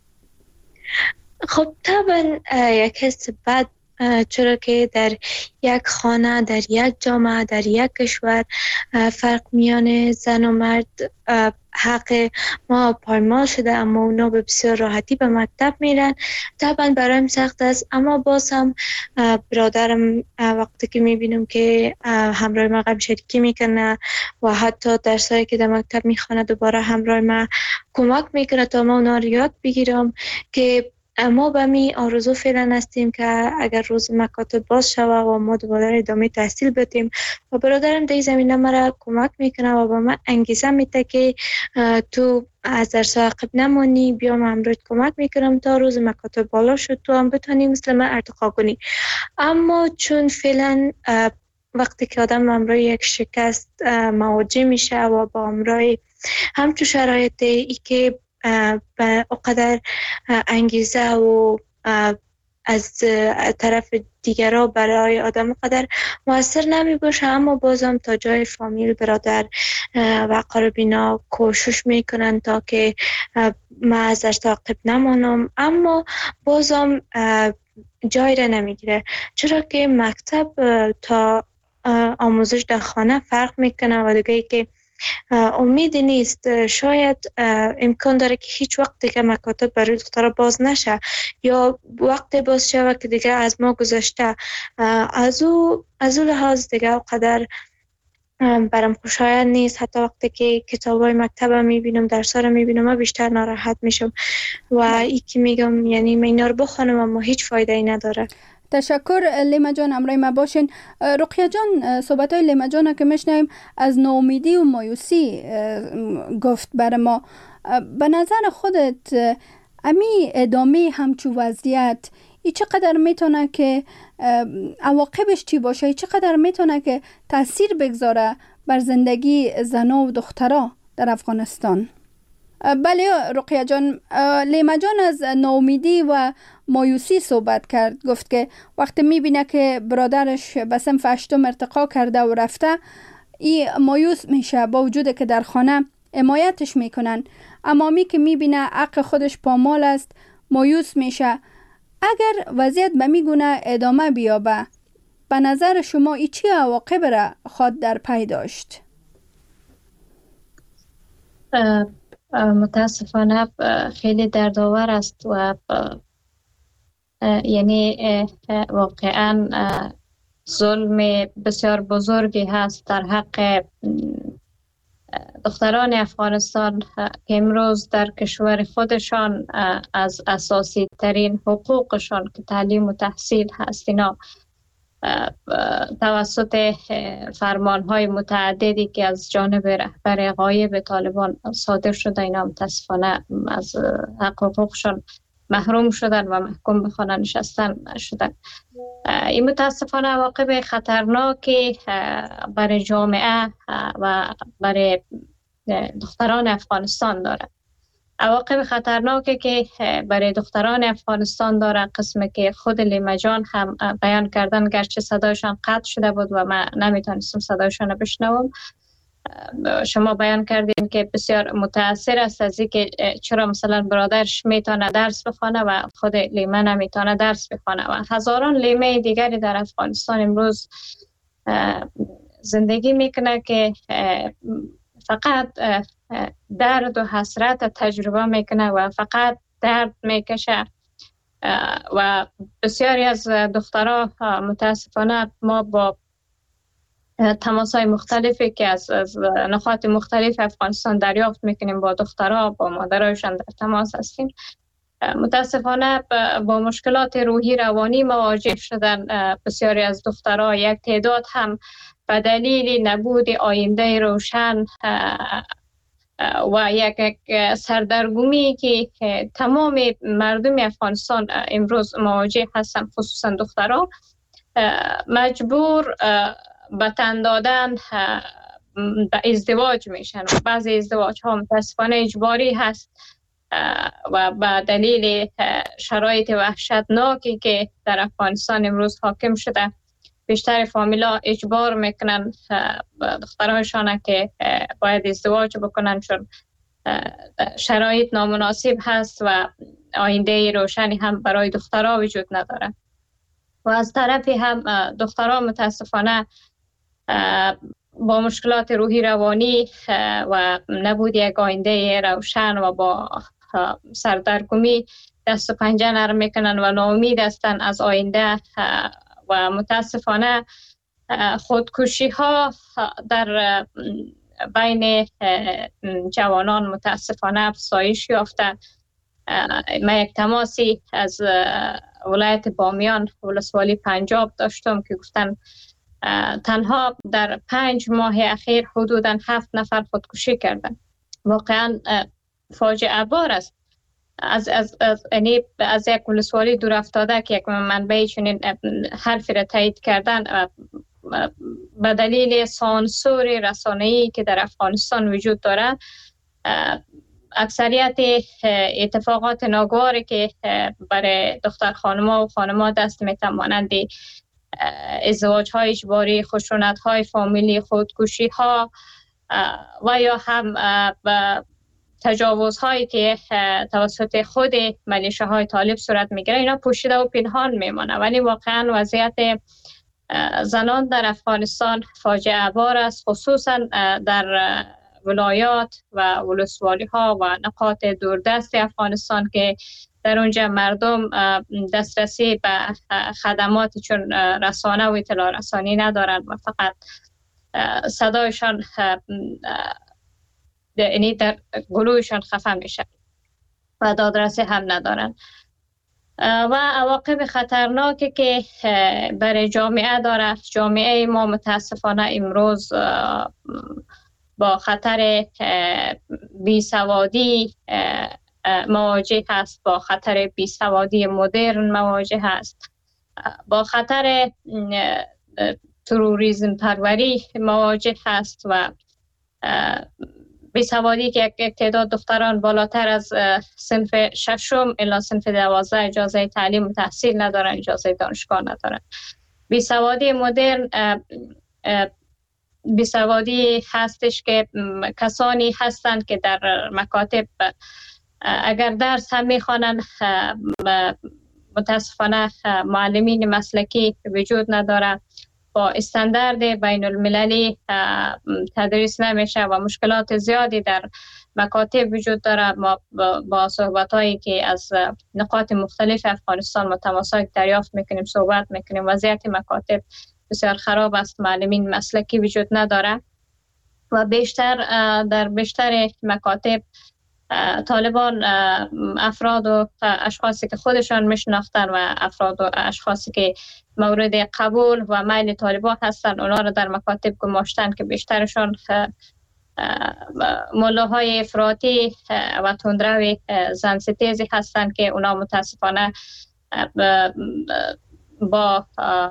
خب طبعا یک حس بد، چرا که در یک خانه، در یک جامعه، در یک کشور فرق میان زن و مرد حق ما پایمال شده، اما اونا به بسیار راحتی به مکتب میرن. طبعا برایم سخت است، اما باز هم برادرم وقتی که میبینم که همراه ما قبل شریکی میکنه و حتی درسایی که در مکتب میخونه دوباره همراه ما کمک میکنه تا ما اونا رو یاد بگیرم، که ما به می آرزو فعلا هستیم که اگر روز مکاتب باز شوه و ما دوباره ادامه تحصیل بدیم و برادرم در زمینه مرا کمک میکنه و به من انگیزه میده که تو از درس عقب نمانی، بیا من امروز کمک میکنم تا روز مکاتب بالا شد تو هم بتونی مثل من ارتقا کنی. اما چون فعلا وقتی که آدم امروز یک شکست مواجه میشه و با امروز همچون شرایطی که به اقدر انگیزه و از طرف دیگرها برای آدم قدر موثر نمی باشه، اما بازم تا جای فامیل، برادر و قربینا کوشش میکنن تا که ما ازش تعقیب نمانم، اما بازم جای را نمیگیره، چرا که مکتب تا آموزش در خانه فرق میکنه و دیگه که امیدی نیست. شاید امکان داره که هیچ وقت دیگه مکاتب برای دخترها باز نشه یا وقت باز شود که دیگه از ما گذشته. از او لحاظ دیگه قدر برام خوشایند نیست. حتی وقتی که کتابای مکتب میبینم، درس ها رو میبینم، من بیشتر ناراحت میشم و ای که میگم یعنی من اینا رو بخونم اما هیچ فایده ای نداره. تشکر لیما جان، امرای ما باشین. رقیه جان، صحبت های لیما جان که میشنیم از ناامیدی و مایوسی گفت بر ما. به نظر خودت امی ادامه همچو وضعیت ای چقدر میتونه که عواقبش چی باشه؟ ای چقدر میتونه که تاثیر بگذاره بر زندگی زنا و دخترها در افغانستان؟ بله رقیه جان، لیما جان از ناامیدی و مایوسی صحبت کرد. گفت که وقتی میبینه که برادرش به صنف 8 ارتقا کرده و رفته، ای مایوس میشه، با وجود که در خانه حمایتش میکنن، اما می که میبینه حق خودش پامال است مایوس میشه. اگر وضعیت به میگونه ادامه بیابه، به نظر شما ای چی عواقب را خود در پی داشت؟ متاسفانه خیلی دردآور است و یعنی واقعا ظلم بسیار بزرگی هست در حق دختران افغانستان که امروز در کشور خودشان از اساسی ترین حقوقشان که تعلیم و تحصیل هست، اینا توسط فرمانهای متعددی که از جانب رهبر غایب طالبان صادر شده، اینا متاسفانه از حق حقوقشان محروم شدن و محکوم به خانه نشستن شدن. این متاسفانه عواقب خطرناکی برای جامعه و برای دختران افغانستان داره. عواقب خطرناکی که برای دختران افغانستان داره قسمی که خود لیما جان هم بیان کردن، گرچه صدایشان قطع شده بود و من نمیتونستم صدایشان رو بشنوم. شما بیان کردین که بسیار متاثر است از اینکه چرا مثلا برادرش میتونه درس بخونه و خود لیما نمیتونه درس بخونه و هزاران لیمه دیگری در افغانستان امروز زندگی میکنه که فقط درد و حسرت تجربه میکنه و فقط درد میکشه و بسیاری از دخترها متاسفانه ما با تماس‌های مختلفی که از نقاط مختلف افغانستان دریافت میکنیم، با دخترها با مادرایشان در تماس هستیم، متاسفانه با مشکلات روحی روانی مواجه شدن. بسیاری از دخترها، یک تعداد هم به دلیل نبود آینده روشن و یک سردرگمی که تمام مردم افغانستان امروز مواجه هستند، خصوصا دخترها، مجبور به تن دادن به ازدواج میشن. بعضی ازدواج ها متاسفانه اجباری هست و به دلیل شرایط وحشتناکی که در افغانستان امروز حاکم شده، بیشتر فامیلا اجبار میکنن دخترهایشان که باید ازدواج بکنن، چون شرایط نامناسب هست و آینده روشنی هم برای دخترها وجود نداره. و از طرفی هم دخترها متاسفانه با مشکلات روحی روانی و نبود یک آینده روشن و با سردرگمی دست و پنجه نرم میکنن و ناامید هستن از آینده و متاسفانه خودکشی ها در بین جوانان متاسفانه افزایش یافته. من یک تماسی از ولایت بامیان، ولسوالی پنجاب داشتم که گفتن تنها در 5 ماه اخیر حدوداً 7 نفر خودکشی کردن. واقعا فاجعه بار است. از یک ولسوالی دور افتاده که یک منبع چنین حرفی را تایید کردن به دلیل سانسور رسانه‌ای که در افغانستان وجود داره، اکثریت اتفاقات ناگواری که برای دختر خانما و خانما دست میتن، مانند ازدواج های اجباری، خشونت های فامیلی، خودکشی ها و یا هم تجاوز هایی که توسط خود ملیشه های طالب صورت میگیره، اینا پوشیده و پنهان میمانه. ولی واقعا وضعیت زنان در افغانستان فاجعه بار است، خصوصا در ولایات و ولسوالی ها و نقاط دوردست افغانستان که در اونجا مردم دسترسی به خدمات چون رسانه و اطلاع رسانی ندارند و فقط صدایشان یعنی در گلویشان خفه میشه و دادرسی هم ندارند و عواقب خطرناکی که برای جامعه داره. جامعه ما متاسفانه امروز با خطر بیسوادی مواجه هست، با خطر بیسوادی مدرن مواجه هست، با خطر تروریسم پروری مواجه هست و بیسوادی که یک تعداد دختران بالاتر از صنف ششم الی صنف 12 اجازه تعلیم و تحصیل ندارن، اجازه دانشگاه ندارن. بیسوادی مدرن بیسوادی هستش که کسانی هستند که در مکاتب اگر درس هم میخوانن، متاسفانه معلمین مسلکی وجود نداره، با استاندارد بین المللی تدریس نمیشه و مشکلات زیادی در مکاتب وجود داره. ما با صحبت هایی که از نقاط مختلف افغانستان متماسک دریافت میکنیم، صحبت میکنیم، وضعیت مکاتب بسیار خراب است، معلمین مسلکی وجود نداره و در بیشتر مکاتب طالبان افراد و اشخاصی که خودشان میشناختن و افراد و اشخاصی که مورد قبول و میل طالبان هستن، اونا رو در مکاتب گماشتن که بیشترشان ملاهای افراطی و تندرو زن ستیزی هستن که اونا متاسفانه با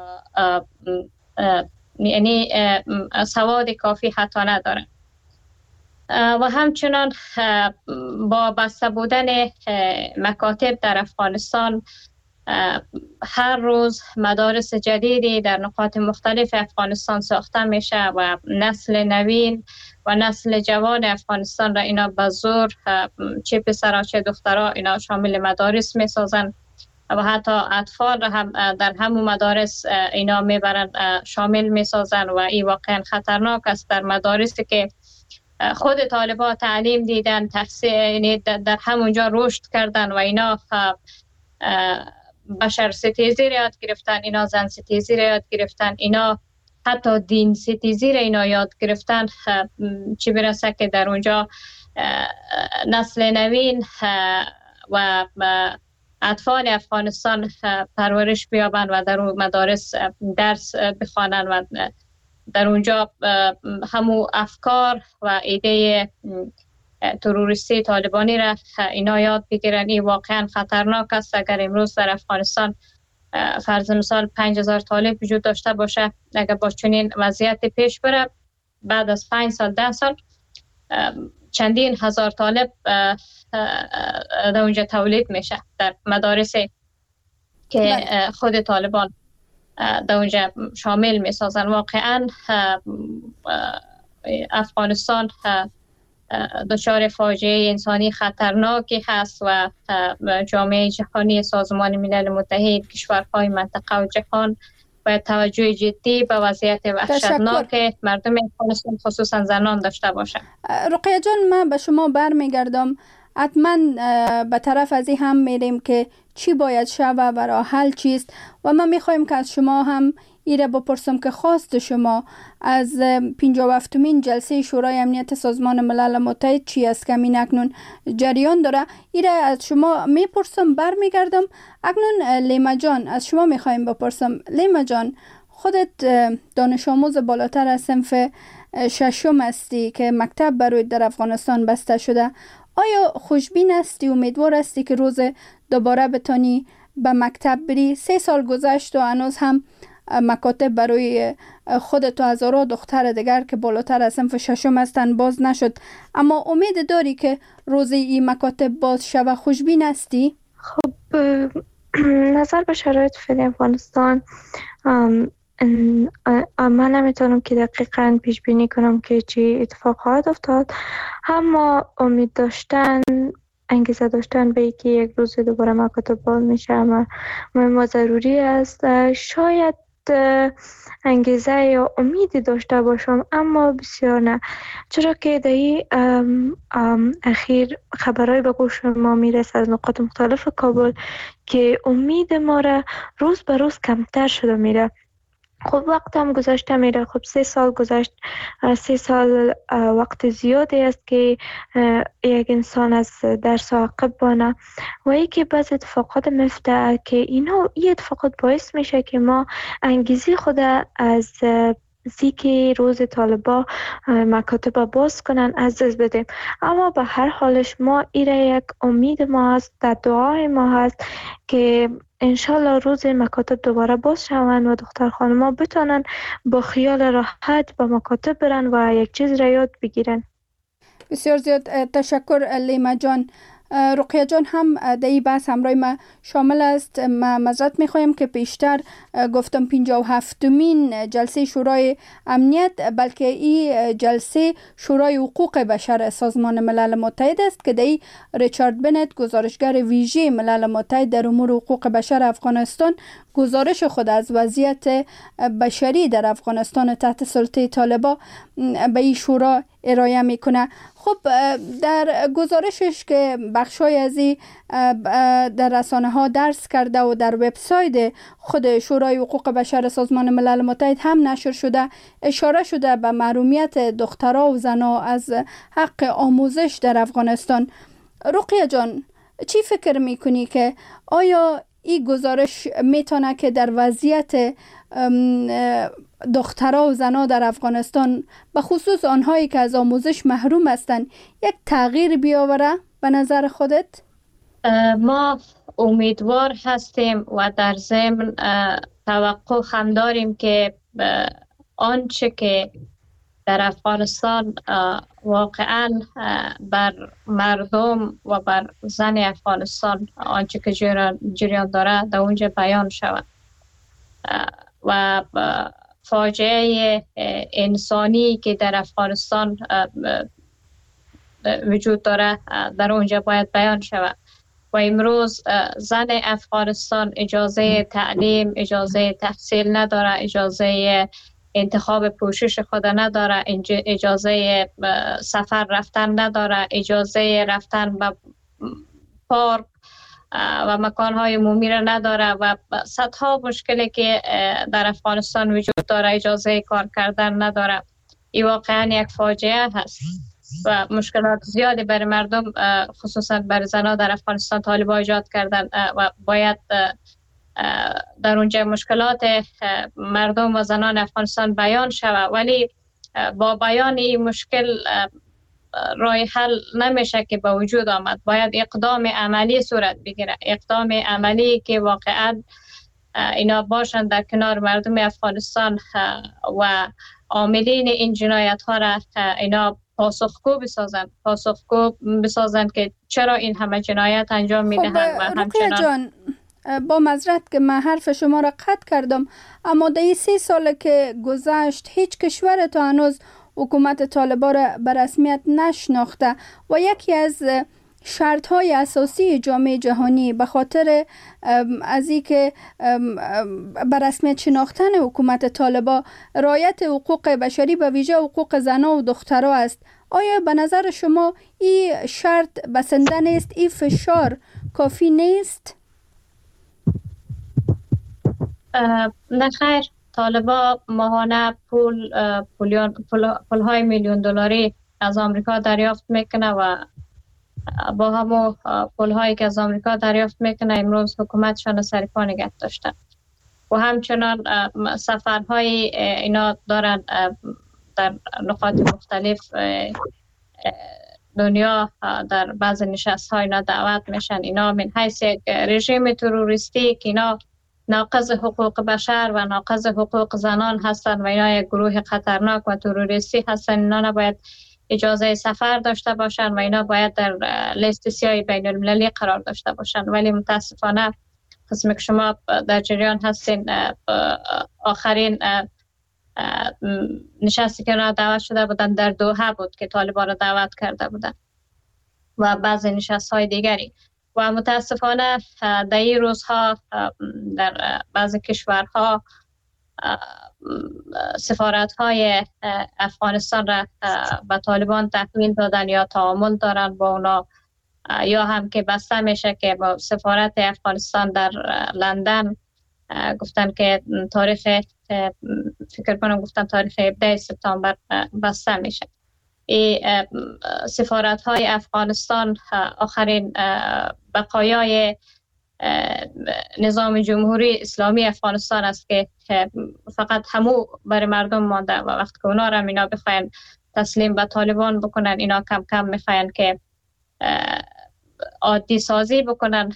یعنی سواد کافی حتی ندارن و همچنان با بسته بودن مکاتب در افغانستان هر روز مدارس جدیدی در نقاط مختلف افغانستان ساخته میشه و نسل نوین و نسل جوان افغانستان را اینا به زور، چه پسرها چه دخترها، اینا شامل مدارس میسازن و حتی اطفال را هم در همون مدارس اینا میبرن شامل میسازن و این واقعا خطرناک است. در مدارسی که خود طالبان تعلیم دیدن، تحصیل در همونجا رشد کردن و اینا بشر ستیزی را یاد گرفتن، اینا زن ستیزی را یاد گرفتن، اینا حتی دین ستیزی را اینا یاد گرفتن، چی برسه که در اونجا نسل نوین و اطفال افغانستان پرورش بیابن و در اون مدارس درس بخوانن و در اونجا همو افکار و ایده تروریستی طالبانی را اینا یاد بگیرن. این واقعا خطرناک است. اگر امروز در افغانستان فرض مثال 5000 طالب وجود داشته باشه، اگر با چنین وضعیت پیش بره، بعد از 5 سال 10 سال چندین هزار طالب در اونجا تولید میشه در مدارسی که خود طالبان در اونجا شامل میسازن. واقعا افغانستان دچار فاجعه انسانی خطرناکی هست و جامعه جهانی، سازمان ملل متحد، کشورهای منطقه و جهان باید توجه جدی به وضعیت وحشتناک مردم افغانستان خصوصا زنان داشته باشند. رقیه جان، من به شما برمیگردم. حتما به طرف از این هم میریم که چی باید شود و راه حل چیست و ما میخوایم که از شما هم ایره بپرسم که خواست شما از 57مین جلسه شورای امنیت سازمان ملل متحد چی است که همین اکنون جریان داره. ایره از شما میپرسم، برمیگردم. اکنون لیما جان، از شما میخوایم بپرسم. لیما جان، خودت دانش آموز بالاتر از صنف ششم هستی که مکتب برای در افغانستان بسته شده. آیا خوشبین هستی، امیدوار هستی که روز دوباره بتانی به مکتب بری؟ 3 سال گذشت و هنوز هم مکاتب برای خودت و هزاران دختر دیگر که بالاتر از صنف ششم هستند باز نشد، اما امید داری که روزی این مکاتب باز شود؟ خوشبین هستی؟ خب نظر به شرایط فعلی افغانستان من نمیتونم که دقیقاً پیش بینی کنم که چی اتفاق خواهد افتاد، اما امید داشتن، انگیزه داشتن به اینکه یک روز دوباره مکاتب باز میشه مهم و ضروری است. شاید انگیزه یا امیدی داشته باشم اما بسیار نه، چرا که دایی اخیر خبرهای به گوش ما میرسه از نقاط مختلف کابل که امید ما را روز به روز کمتر شده میره. خب وقت هم گذشته میره، خب 3 سال گذشت، 3 سال وقت زیادی است که یک انسان از درس عقب بانه و ای که بعض اتفاقات میفته که این اتفاقات باعث میشه که ما انگیزی خود از که روز طالبا مکاتب باز کنن از دست بدیم. اما به هر حالش ما ایره یک امید ما هست، در دعای ما هست که انشالله روز مکاتب دوباره باز شوند و دختر خانما بتونن با خیال راحت به مکاتب برن و یک چیز را یاد بگیرن. بسیار زیاد تشکر لیما جان. رقیه جان هم در این بحث همراه ما شامل است. ما معذرت میخوایم که پیشتر گفتم 57مین جلسه شورای امنیت، بلکه این جلسه شورای حقوق بشر سازمان ملل متحد است که در این ریچارد بنت گزارشگر ویژه ملل متحد در امور حقوق بشر افغانستان گزارش خود از وضعیت بشری در افغانستان تحت سلطه طالبان به این شورا ارائه میکنه. خب در گزارشش که بخشای از این در رسانه ها درس کرده و در وبسایت خود شورای حقوق بشر سازمان ملل متحد هم نشر شده، اشاره شده به محرومیت دخترها و زنها از حق آموزش در افغانستان. رقیه جان، چی فکر میکنی که آیا این گزارش میتونه که در وضعیت دخترها و زنها در افغانستان به خصوص آنهایی که از آموزش محروم هستند یک تغییر بیاوره به نظر خودت؟ ما امیدوار هستیم و در ضمن توقع هم داریم که آنچه که در افغانستان واقعا بر مردم و بر زن افغانستان آنچه که جریان داره در اونجا بیان شود و فاجعه انسانی که در افغانستان وجود داره در اونجا باید بیان شود. و امروز زن افغانستان اجازه تعلیم، اجازه تحصیل نداره، اجازه انتخاب پوشش خود نداره، اجازه سفر رفتن نداره، اجازه رفتن به پارک و مکانهای عمومی را نداره و صدها مشکلی که در افغانستان وجود داره، اجازه کار کردن نداره. این واقعا یک فاجعه هست و مشکلات زیادی برای مردم خصوصا برای زنها در افغانستان طالبان ایجاد کردن و باید در اونجا مشکلات مردم و زنان افغانستان بیان شود، ولی با بیان این مشکل راه حل نمیشه که به وجود آمد. باید اقدام عملی صورت بگیره، اقدام عملی که واقعا اینا باشن در کنار مردم افغانستان و عاملین این جنایت ها را اینا پاسخگو بسازن که چرا این همه جنایت انجام میدهند. و همچنان با معذرت که من حرف شما را قطع کردم، اما در این 3 سال که گذشت هیچ کشور تا هنوز حکومت طالبان را به رسمیت نشناخته و یکی از شرط های اساسی جامعه جهانی به خاطر از این که به رسمیت شناختن حکومت طالبان رعایت حقوق بشری به ویژه حقوق زنان و دخترها است. آیا به نظر شما این شرط بسنده نیست؟ این فشار کافی نیست؟ نه خیر، طالبان ماهانه پولهای میلیون دلاری از آمریکا دریافت میکنه و با همون پولهایی که از آمریکا دریافت میکنه امروز حکومتشان سر پا نگه داشته و همچنان سفرهای اینا دارن در نقاط مختلف دنیا در بعض نشست های اینا دعوت میشن. اینا من حیث یک رژیم تروریستی که اینا ناقض حقوق بشر و ناقض حقوق زنان هستند و اینا یک گروه خطرناک و تروریستی هستند. اینا نباید اجازه سفر داشته باشند و اینا باید در لیست سیاه بین المللی قرار داشته باشند. ولی متاسفانه قسمی که شما در جریان هستین، آخرین نشستی که اونا دعوت شده بودن در دوحه بود که طالبان را دعوت کرده بودن و بعضی نشست های دیگری. و متاسفانه در این روزها در بعضی کشورها سفارت های افغانستان را به طالبان تحویل دادن یا تعامل دارن با اونا، یا هم که بسته میشه که با سفارت افغانستان در لندن گفتن که تاریخ فکر کنم گفتن تاریخ 17 سپتامبر بسته میشه. این سفارت های افغانستان آخرین بقایای نظام جمهوری اسلامی افغانستان است که فقط همو برای مردم مانده و وقت که اونا را اینا بخواین تسلیم به طالبان بکنن، اینا کم کم میخواین که عادی سازی بکنن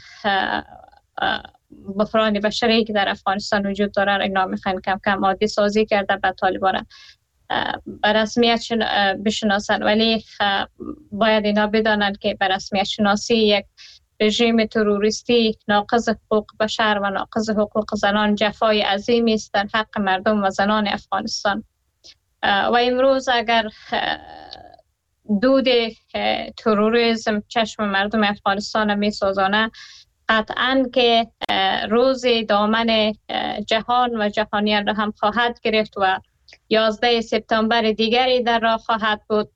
بحران بشری که در افغانستان وجود داره. اینا میخواین کم کم عادی سازی کرده به طالبان به رسمیت بشناسن، ولی باید اینا بدانن که به رسمیت شناسی یک رژیم تروریستی ناقض حقوق بشر و ناقض حقوق زنان جفای عظیمی است در حق مردم و زنان افغانستان. و امروز اگر دود تروریسم چشم مردم افغانستان می سوزانه، قطعاً که روز دامن جهان و جهانیان را هم خواهد گرفت و 11 سپتامبر دیگری در راه خواهد بود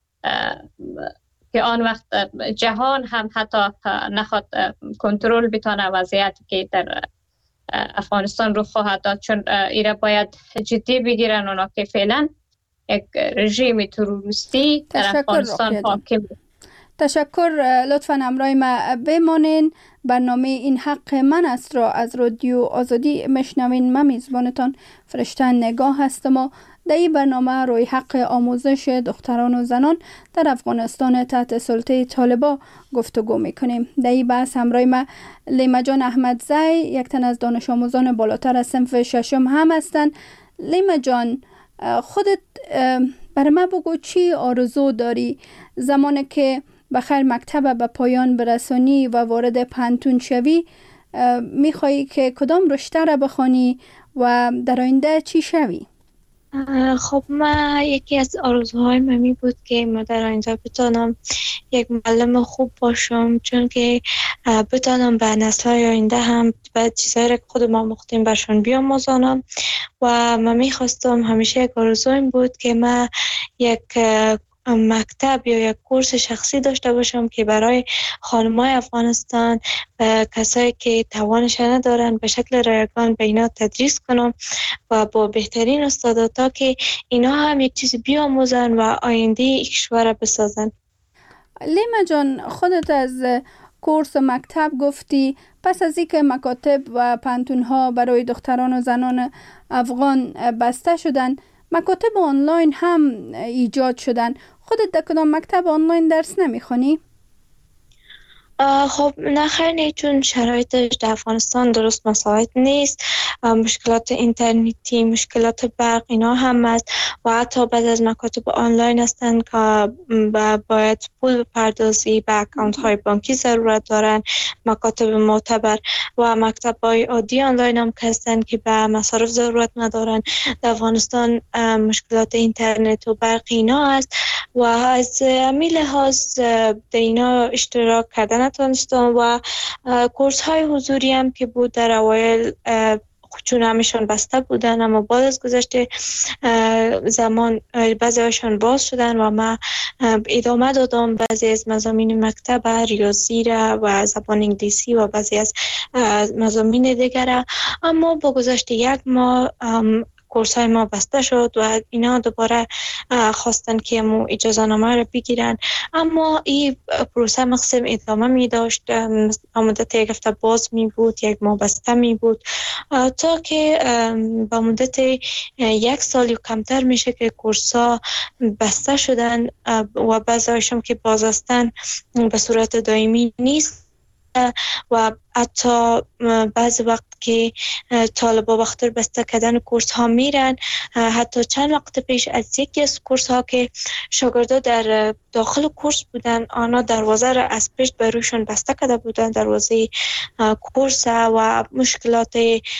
که آن وقت جهان هم حتی نخواد کنترل بتونه وضعیتی که در افغانستان رو خواهد داد، چون ایره باید جدی بگیرن اونا که فعلا یک رژیم تروریستی در افغانستان حاکم. تشکر. لطفاً همراه ما بمانین. برنامه این حق من است را از رادیو آزادی میشنوین. من میزبانتان فرشته نگاه هستم و در این برنامه روی حق آموزش دختران و زنان در افغانستان تحت سلطه طالبان گفتگو میکنیم. در این بحث همراه ما لیما جان احمدزی، یک تن از دانش آموزان بالاتر از صنف ششم هم هستند. لیما جان، خودت برای ما بگو چی آرزو داری زمانی که بخیر مکتب به پایان برسانی و وارد پانتون شوی؟ میخوایی که کدام رشته را بخوانی و در آینده چی شوی؟ خب من یکی از آرزوهای من بود که من در آینده بتانم یک معلم خوب باشم، چون که بتانم به نسل‌های آینده هم به چیزایی را که خود ما مختیم برشان بیاموزانم. و من میخواستم، همیشه یک آرزویم بود که من یک مکتب یا یک کورس شخصی داشته باشم که برای خانم‌های افغانستان و کسایی که توانش ندارن به شکل رایگان به اینا تدریس کنم و با بهترین استادا، تا که اینا هم یک چیزی بیاموزن و آینده کشور را بسازن. لیما جان، خودت از کورس مکتب گفتی. پس از اینکه مکاتب و پانتون‌ها برای دختران و زنان افغان بسته شدن، مکاتب آنلاین هم ایجاد شدن. خودت در کدام مکتب آنلاین درس نمیخونی؟ خب نه، چون شرایطش در افغانستان درست مساعد نیست. مشکلات اینترنتی، مشکلات برق اینا هم است و حتی بعض از مکاتب آنلاین هستن که باید پول بپردازی، به اکانت های بانکی ضرورت دارن، مکاتب معتبر. و مکتب های عادی آنلاین هم که هستن که به مصارف ضرورت ندارن. در افغانستان مشکلات اینترنت و برق اینا است و از همین لحاظ در اینا اشتراک کردن نتونستم. و کورس های حضوری هم که بود در اوایل چون همیشون بسته بودن، اما بعد از گذشته زمان بعضی هاشون باز شدن و من ادامه دادم بعضی از مضامین مکتب، ریاضی را و زبان انگلیسی و بعضی از مضامین دیگر. اما با گذشت یک ماه کورس های ما بسته شد و اینا دوباره خواستن که مو اجازه نامه رو بگیرن، اما این پروسه مقصد ادامه می داشت. مدت یک هفته باز می بود، یک ماه بسته می بود، تا که با مدت یک سال یا کمتر میشه که کورس ها بسته شدن و بعضی هاشم که باز هستن به صورت دائمی نیست و حتی بعض وقت که طالبا وقت بسته کردن کورس ها میرن، حتی چند وقت پیش از یکی از کورس ها که شاگردا در داخل کورس بودن، آنها دروازه را از پشت بروشون بسته کرده بودن، دروازه کورس، و مشکلات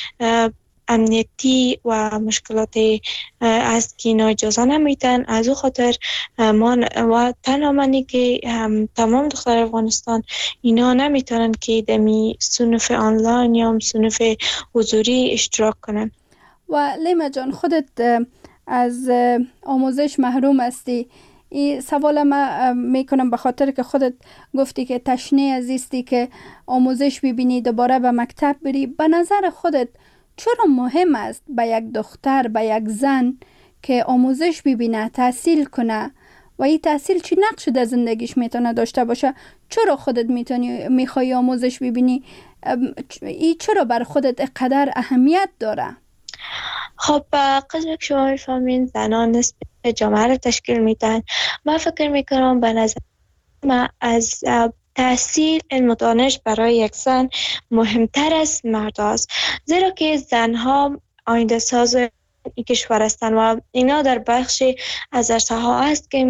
امنیتی و مشکلات از که اینا اجازه نمیدن. از او خاطر ما و تنها منی که تمام دختر افغانستان اینا نمیتونن که دمی صنف آنلاین یا صنف حضوری اشتراک کنن. و لیما جان، خودت از آموزش محروم هستی. این سوال ما میکنم به خاطر که خودت گفتی که تشنه عزیزی که آموزش ببینی، دوباره به مکتب بری. به نظر خودت چرا مهم است به یک دختر، به یک زن که آموزش ببینه، تحصیل کنه و این تحصیل چی نقش در زندگیش میتونه داشته باشه؟ چرا خودت میخوای آموزش ببینی؟ این چرا بر خودت اقدر اهمیت داره؟ خب قدر که شما میفهمین زنان نسبت به جامعه را تشکیل میدن. من فکر میکنم به نظر من از تحصیل علم و دانش برای یک زن مهمتر از مرد است، زیرا که زنها آینده ساز این کشور هستند و اینا در بخش از عرصه ها است که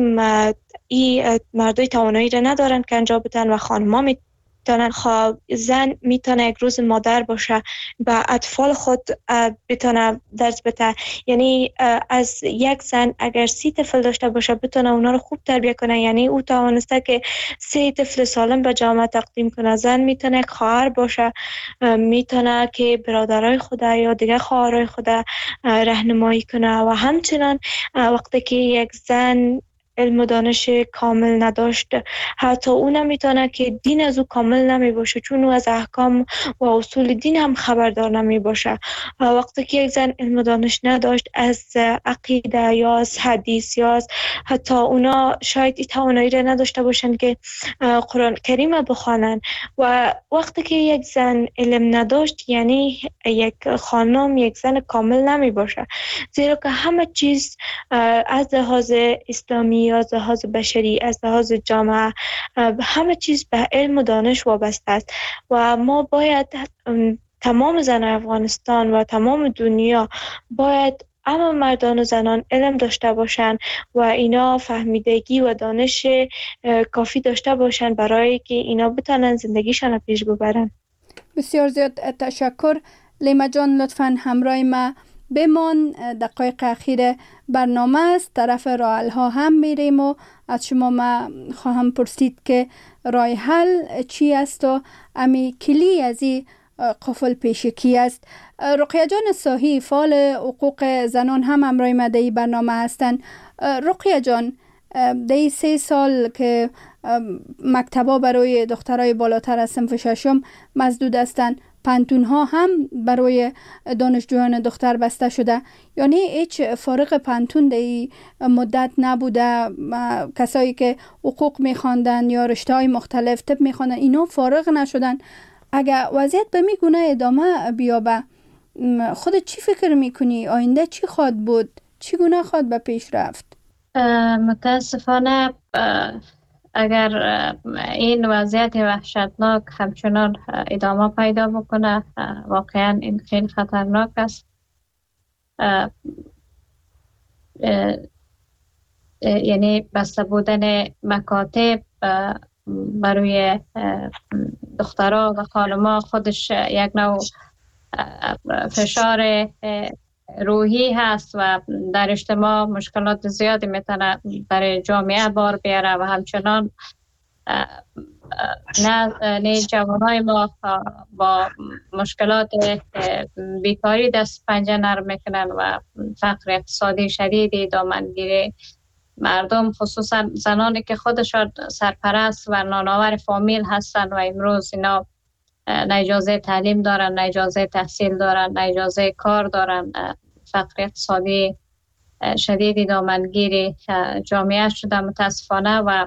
مردای توانایی را ندارن که انجام بدن و خانم‌ها میتونن. زن میتونه یک روز مادر باشه، به اطفال خود بتونه درس بده. یعنی از یک زن اگر 30 طفل داشته باشه بتونه اونا رو خوب تربیت کنه، یعنی او توانسته که 3 طفل سالم به جامعه تقدیم کنه. زن میتونه خواهر باشه، میتونه که برادرای خود یا دیگه خواهرای خود راهنمایی کنه. و همچنان وقتی که یک زن علم و دانش کامل نداشت، حتی اون نمیتونه که دین از او کامل نمی باشه، چون او از احکام و اصول دین هم خبردار نمی باشه. وقتی که یک زن علم و دانش نداشت از عقیده یا از حدیث یا از حتی اونا شاید این توانایی را نداشته باشن که قرآن کریم بخوانن. و وقتی که یک زن علم نداشت، یعنی یک خانم یک زن کامل نمی باشه، زیرا که همه چیز از لحاظ اسلامی، از لحاظ بشری، از لحاظ جامعه، همه چیز به علم و دانش وابسته است. و ما باید تمام زنان افغانستان و تمام دنیا باید اما مردان و زنان علم داشته باشند و اینا فهمیدگی و دانش کافی داشته باشند برای که اینا بتونن زندگیشان پیش ببرن. بسیار زیاد تشکر. لیما جان، لطفاً همراه ما بمان. دقایق اخیر برنامه است، طرف راه حل ها هم میریم و از شما ما خواهم پرسید که راه حل چی است و امی کلی از این قفل پیش کی است. رقیه جان صاحی، فعال حقوق زنان هم همراه ما در این برنامه هستند. رقیه جان، در 3 سال که مکتبا برای دخترای بالاتر از صنف 6 مسدود هستند، پانتون ها هم برای دانشجویان دختر بسته شده، یعنی هیچ فارغ پانتون در این مدت نبوده. کسایی که حقوق میخواندن یا رشته های مختلف طب میخواندن اینا فارغ نشدن. اگر وضعیت به می گونه ادامه بیابه، خودت چی فکر میکنی؟ آینده چی خواد بود؟ چی گونه خواد به پیش رفت؟ متاسفانه اگر این وضعیت وحشتناک همچنان ادامه پیدا بکنه، واقعا این خیلی خطرناک است. یعنی بسته بودن مکاتب برای دخترها و خانم‌ها خودش یک نوع فشار روحی هست و در اجتماع مشکلات زیادی میتونه برای جامعه بار بیاره و همچنان نه جوانای ما با مشکلات بیکاری دست پنجه نرم میکنن و فقر اقتصادی شدیدی دامنگیری مردم، خصوصا زنانی که خودشان سرپرست و نانآور فامیل هستن و امروز اینا نه اجازه تعلیم دارن، نه اجازه تحصیل دارن، نه اجازه کار دارن. فقر اقتصادی شدیدی دامنگیری جامعه شده متاسفانه و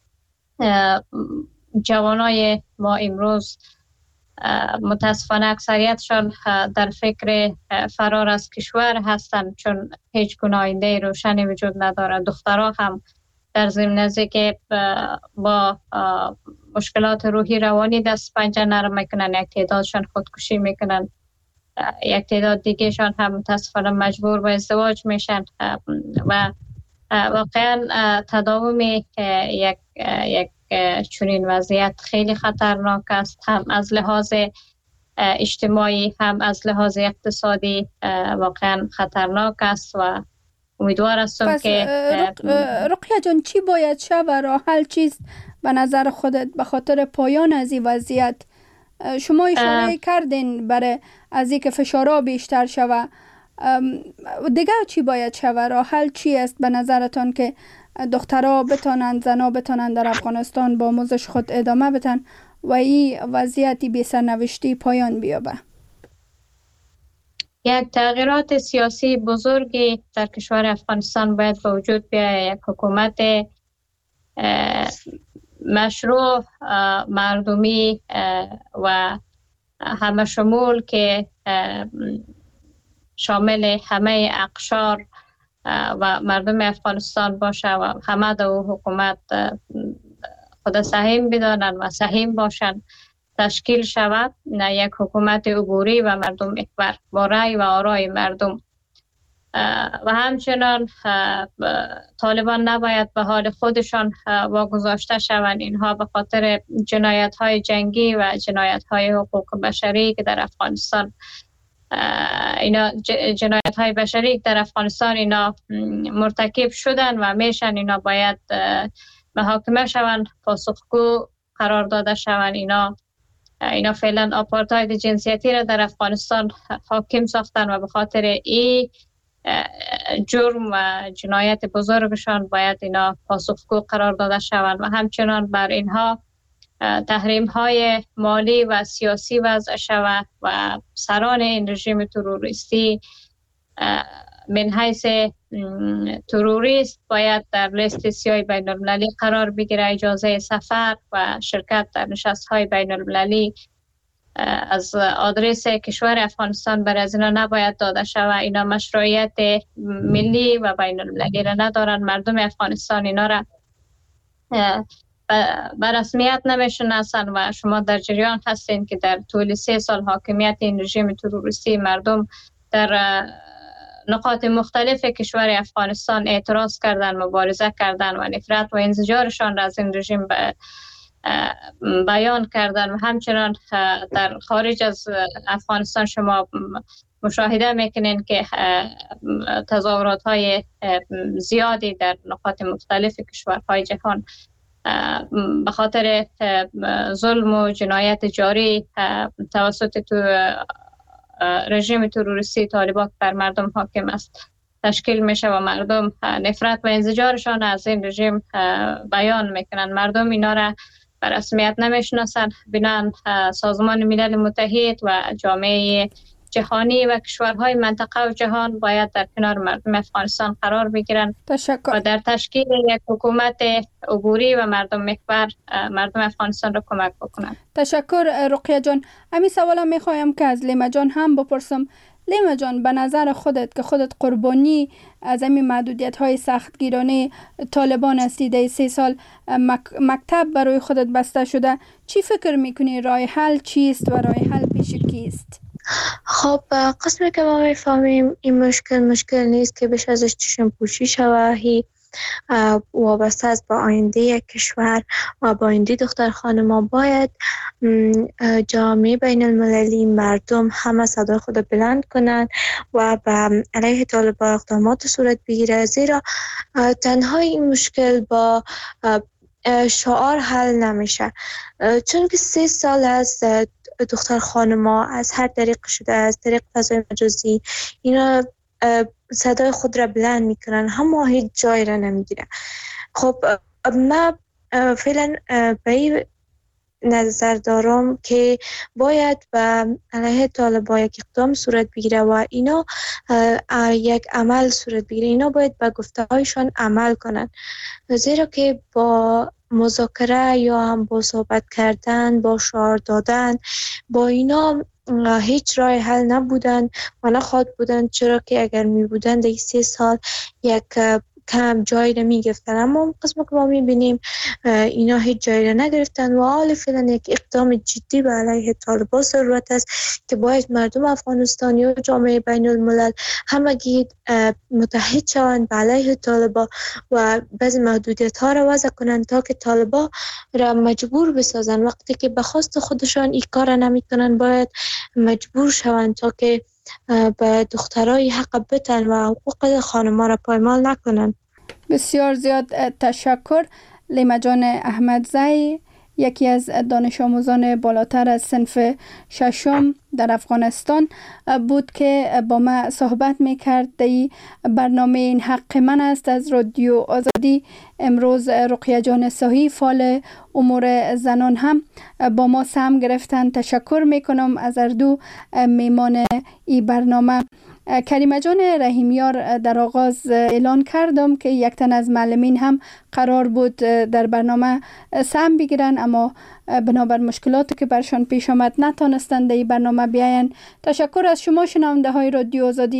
جوانای ما امروز متاسفانه اکثریتشان در فکر فرار از کشور هستند، چون هیچ گونه آینده روشنی وجود نداره. دخترها هم در ضمن که با مشکلات روحی روانی دست پنجه نرم میکنن، یک تعدادشان خودکشی میکنن، یک تعداد دیگهشان هم متاسفانه مجبور به ازدواج میشن و واقعا تداوم یک چنین وضعیت خیلی خطرناک است، هم از لحاظ اجتماعی هم از لحاظ اقتصادی واقعا خطرناک است و امیدوار هستم که رقیه جان چی باید شد و راه حل چیست به نظر خودت به خاطر پایان از این وضعیت؟ شما اشاره کردین برای از اینکه فشارها بیشتر شوه، دیگه چی باید شوه؟ راه حل چی است به نظرتان که دخترها بتانند، زنها بتانند در افغانستان با آموزش خود ادامه بدن و این وضعیتی بی سرنوشتی پایان بیابه؟ یک تغییرات سیاسی بزرگی در کشور افغانستان باید به وجود بیاید. یک حکومت مشروع، مردمی و همه شمول که شامل همه اقشار و مردم افغانستان باشه و همه دو حکومت خود سهیم بدانند و سهیم باشند تشکیل شود یک حکومت عبوری و مردم محور با رأی و آرای مردم. و همچنان طالبان نباید به حال خودشان واگذاشته شوند. اینها به خاطر جنایت‌های جنگی و جنایت‌های حقوق بشری که در افغانستان جنایت‌های بشری در افغانستان اینا مرتکب شدن و میشن، اینا باید محاکمه شوند، پاسخگو قرار داده شوند. اینا فعلا آپارتاید جنسیتی را در افغانستان حاکم ساختن و به خاطر این جرم و جنایت بزرگشان باید اینا پاسخگو قرار داده شوند و همچنان بر اینها تحریم های مالی و سیاسی وضع شود و سران این رژیم تروریستی من حیث تروریست باید در لیست سیاه بین المللی قرار بگیره. اجازه سفر و شرکت در نشست های بین المللی از آدرس کشور افغانستان برای از اینا نباید داده شود. اینا مشروعیت ملی و بین المللی را ندارن. مردم افغانستان اینا را به رسمیت نمیشناسن و شما در جریان هستین که در طول 3 سال حاکمیت این رژیم تروریستی مردم در نقاط مختلف کشور افغانستان اعتراض کردن، مبارزه کردن و نفرت و انزجارشان را از این رژیم بیان کردن و همچنان در خارج از افغانستان شما مشاهده میکنین که تظاهرات های زیادی در نقاط مختلف کشورهای جهان به خاطر ظلم و جنایت جاری توسط رژیم تروریستی طالبان بر مردم حاکم است تشکیل میشه و مردم نفرت و انزجارشان از این رژیم بیان میکنن. مردم اینا را به رسمیت نمیشناسن. بنان سازمان ملل متحد و جامعه جهانی و کشورهای منطقه و جهان باید در کنار مردم افغانستان قرار بگیرند و در تشکیل یک حکومت عبوری و مردم محور مردم افغانستان را کمک بکنند. تشکر رقیه جان. همین سوالم میخوایم که از لیما جان هم بپرسم. لیما جان، به نظر خودت که خودت قربانی از این محدودیت های سختگیرانه طالبان هستی، در 3 سال مکتب برای خودت بسته شده، چی فکر میکنی راه حل چیست و راه حل پیش کیست؟ خب قسمی که ما میفهمیم این مشکل نیست که بشه ازش چشم پوشی شود. وابسته است با آینده کشور و با آینده دختر خانم. باید جامعه بین المللی، مردم همه صدای خود بلند کنند و به علیه طالبان اقدامات صورت بگیره، زیرا تنها این مشکل با شعار حل نمیشه، چون که 3 سال از دختر خانما از هر طریق شده، از طریق فضای مجازی اینا صدای خود را بلند میکنن، هم هیچ جای را نمیگیره. خب من فعلا به این نظر دارم که باید به علیه طالبان یک اقدام صورت بگیره و اینا یک عمل صورت بگیره. اینا باید به گفته هایشان عمل کنن، زیرا که با مذاکره یا هم با صحبت کردن، با شعار دادن، با اینا هیچ راه حل نبودن و نخواهد بودن، چرا که اگر می بودن در 3 سال یک کم جای را میگرفتن، اما قسم که ما میبینیم اینا هیچ جای را نگرفتن و حال فعلا یک اقدام جدی به علیه طالبان ضرورت است که باید مردم افغانستانی و جامعه بین الملل همگی متحد شوند به علیه طالبان و بعضی محدودیت ها را وضع کنند تا که طالبان را مجبور بسازن. وقتی که به خواست خودشان این کار نمیکنن باید مجبور شوند تا که به دخترای حق بتن و حقوق خانم‌ها را پایمال نکنن. بسیار زیاد تشکر. لیما جان احمدزی، یکی از دانش آموزان بالاتر از صنف ششم در افغانستان بود که با ما صحبت میکرد. در برنامه این حق من است از رادیو آزادی. امروز رقیه جان صحیح فعال امور زنان هم با ما سهم گرفتن. تشکر میکنم از هر دو میمان این برنامه. کریمه جان رحیمیار، در آغاز اعلان کردم که یک تن از معلمین هم قرار بود در برنامه سهم بگیرن، اما بنابر مشکلاتی که برشان پیش آمد نتانستند در این برنامه بیاین. تشکر از شما شنونده های رادیو آزادی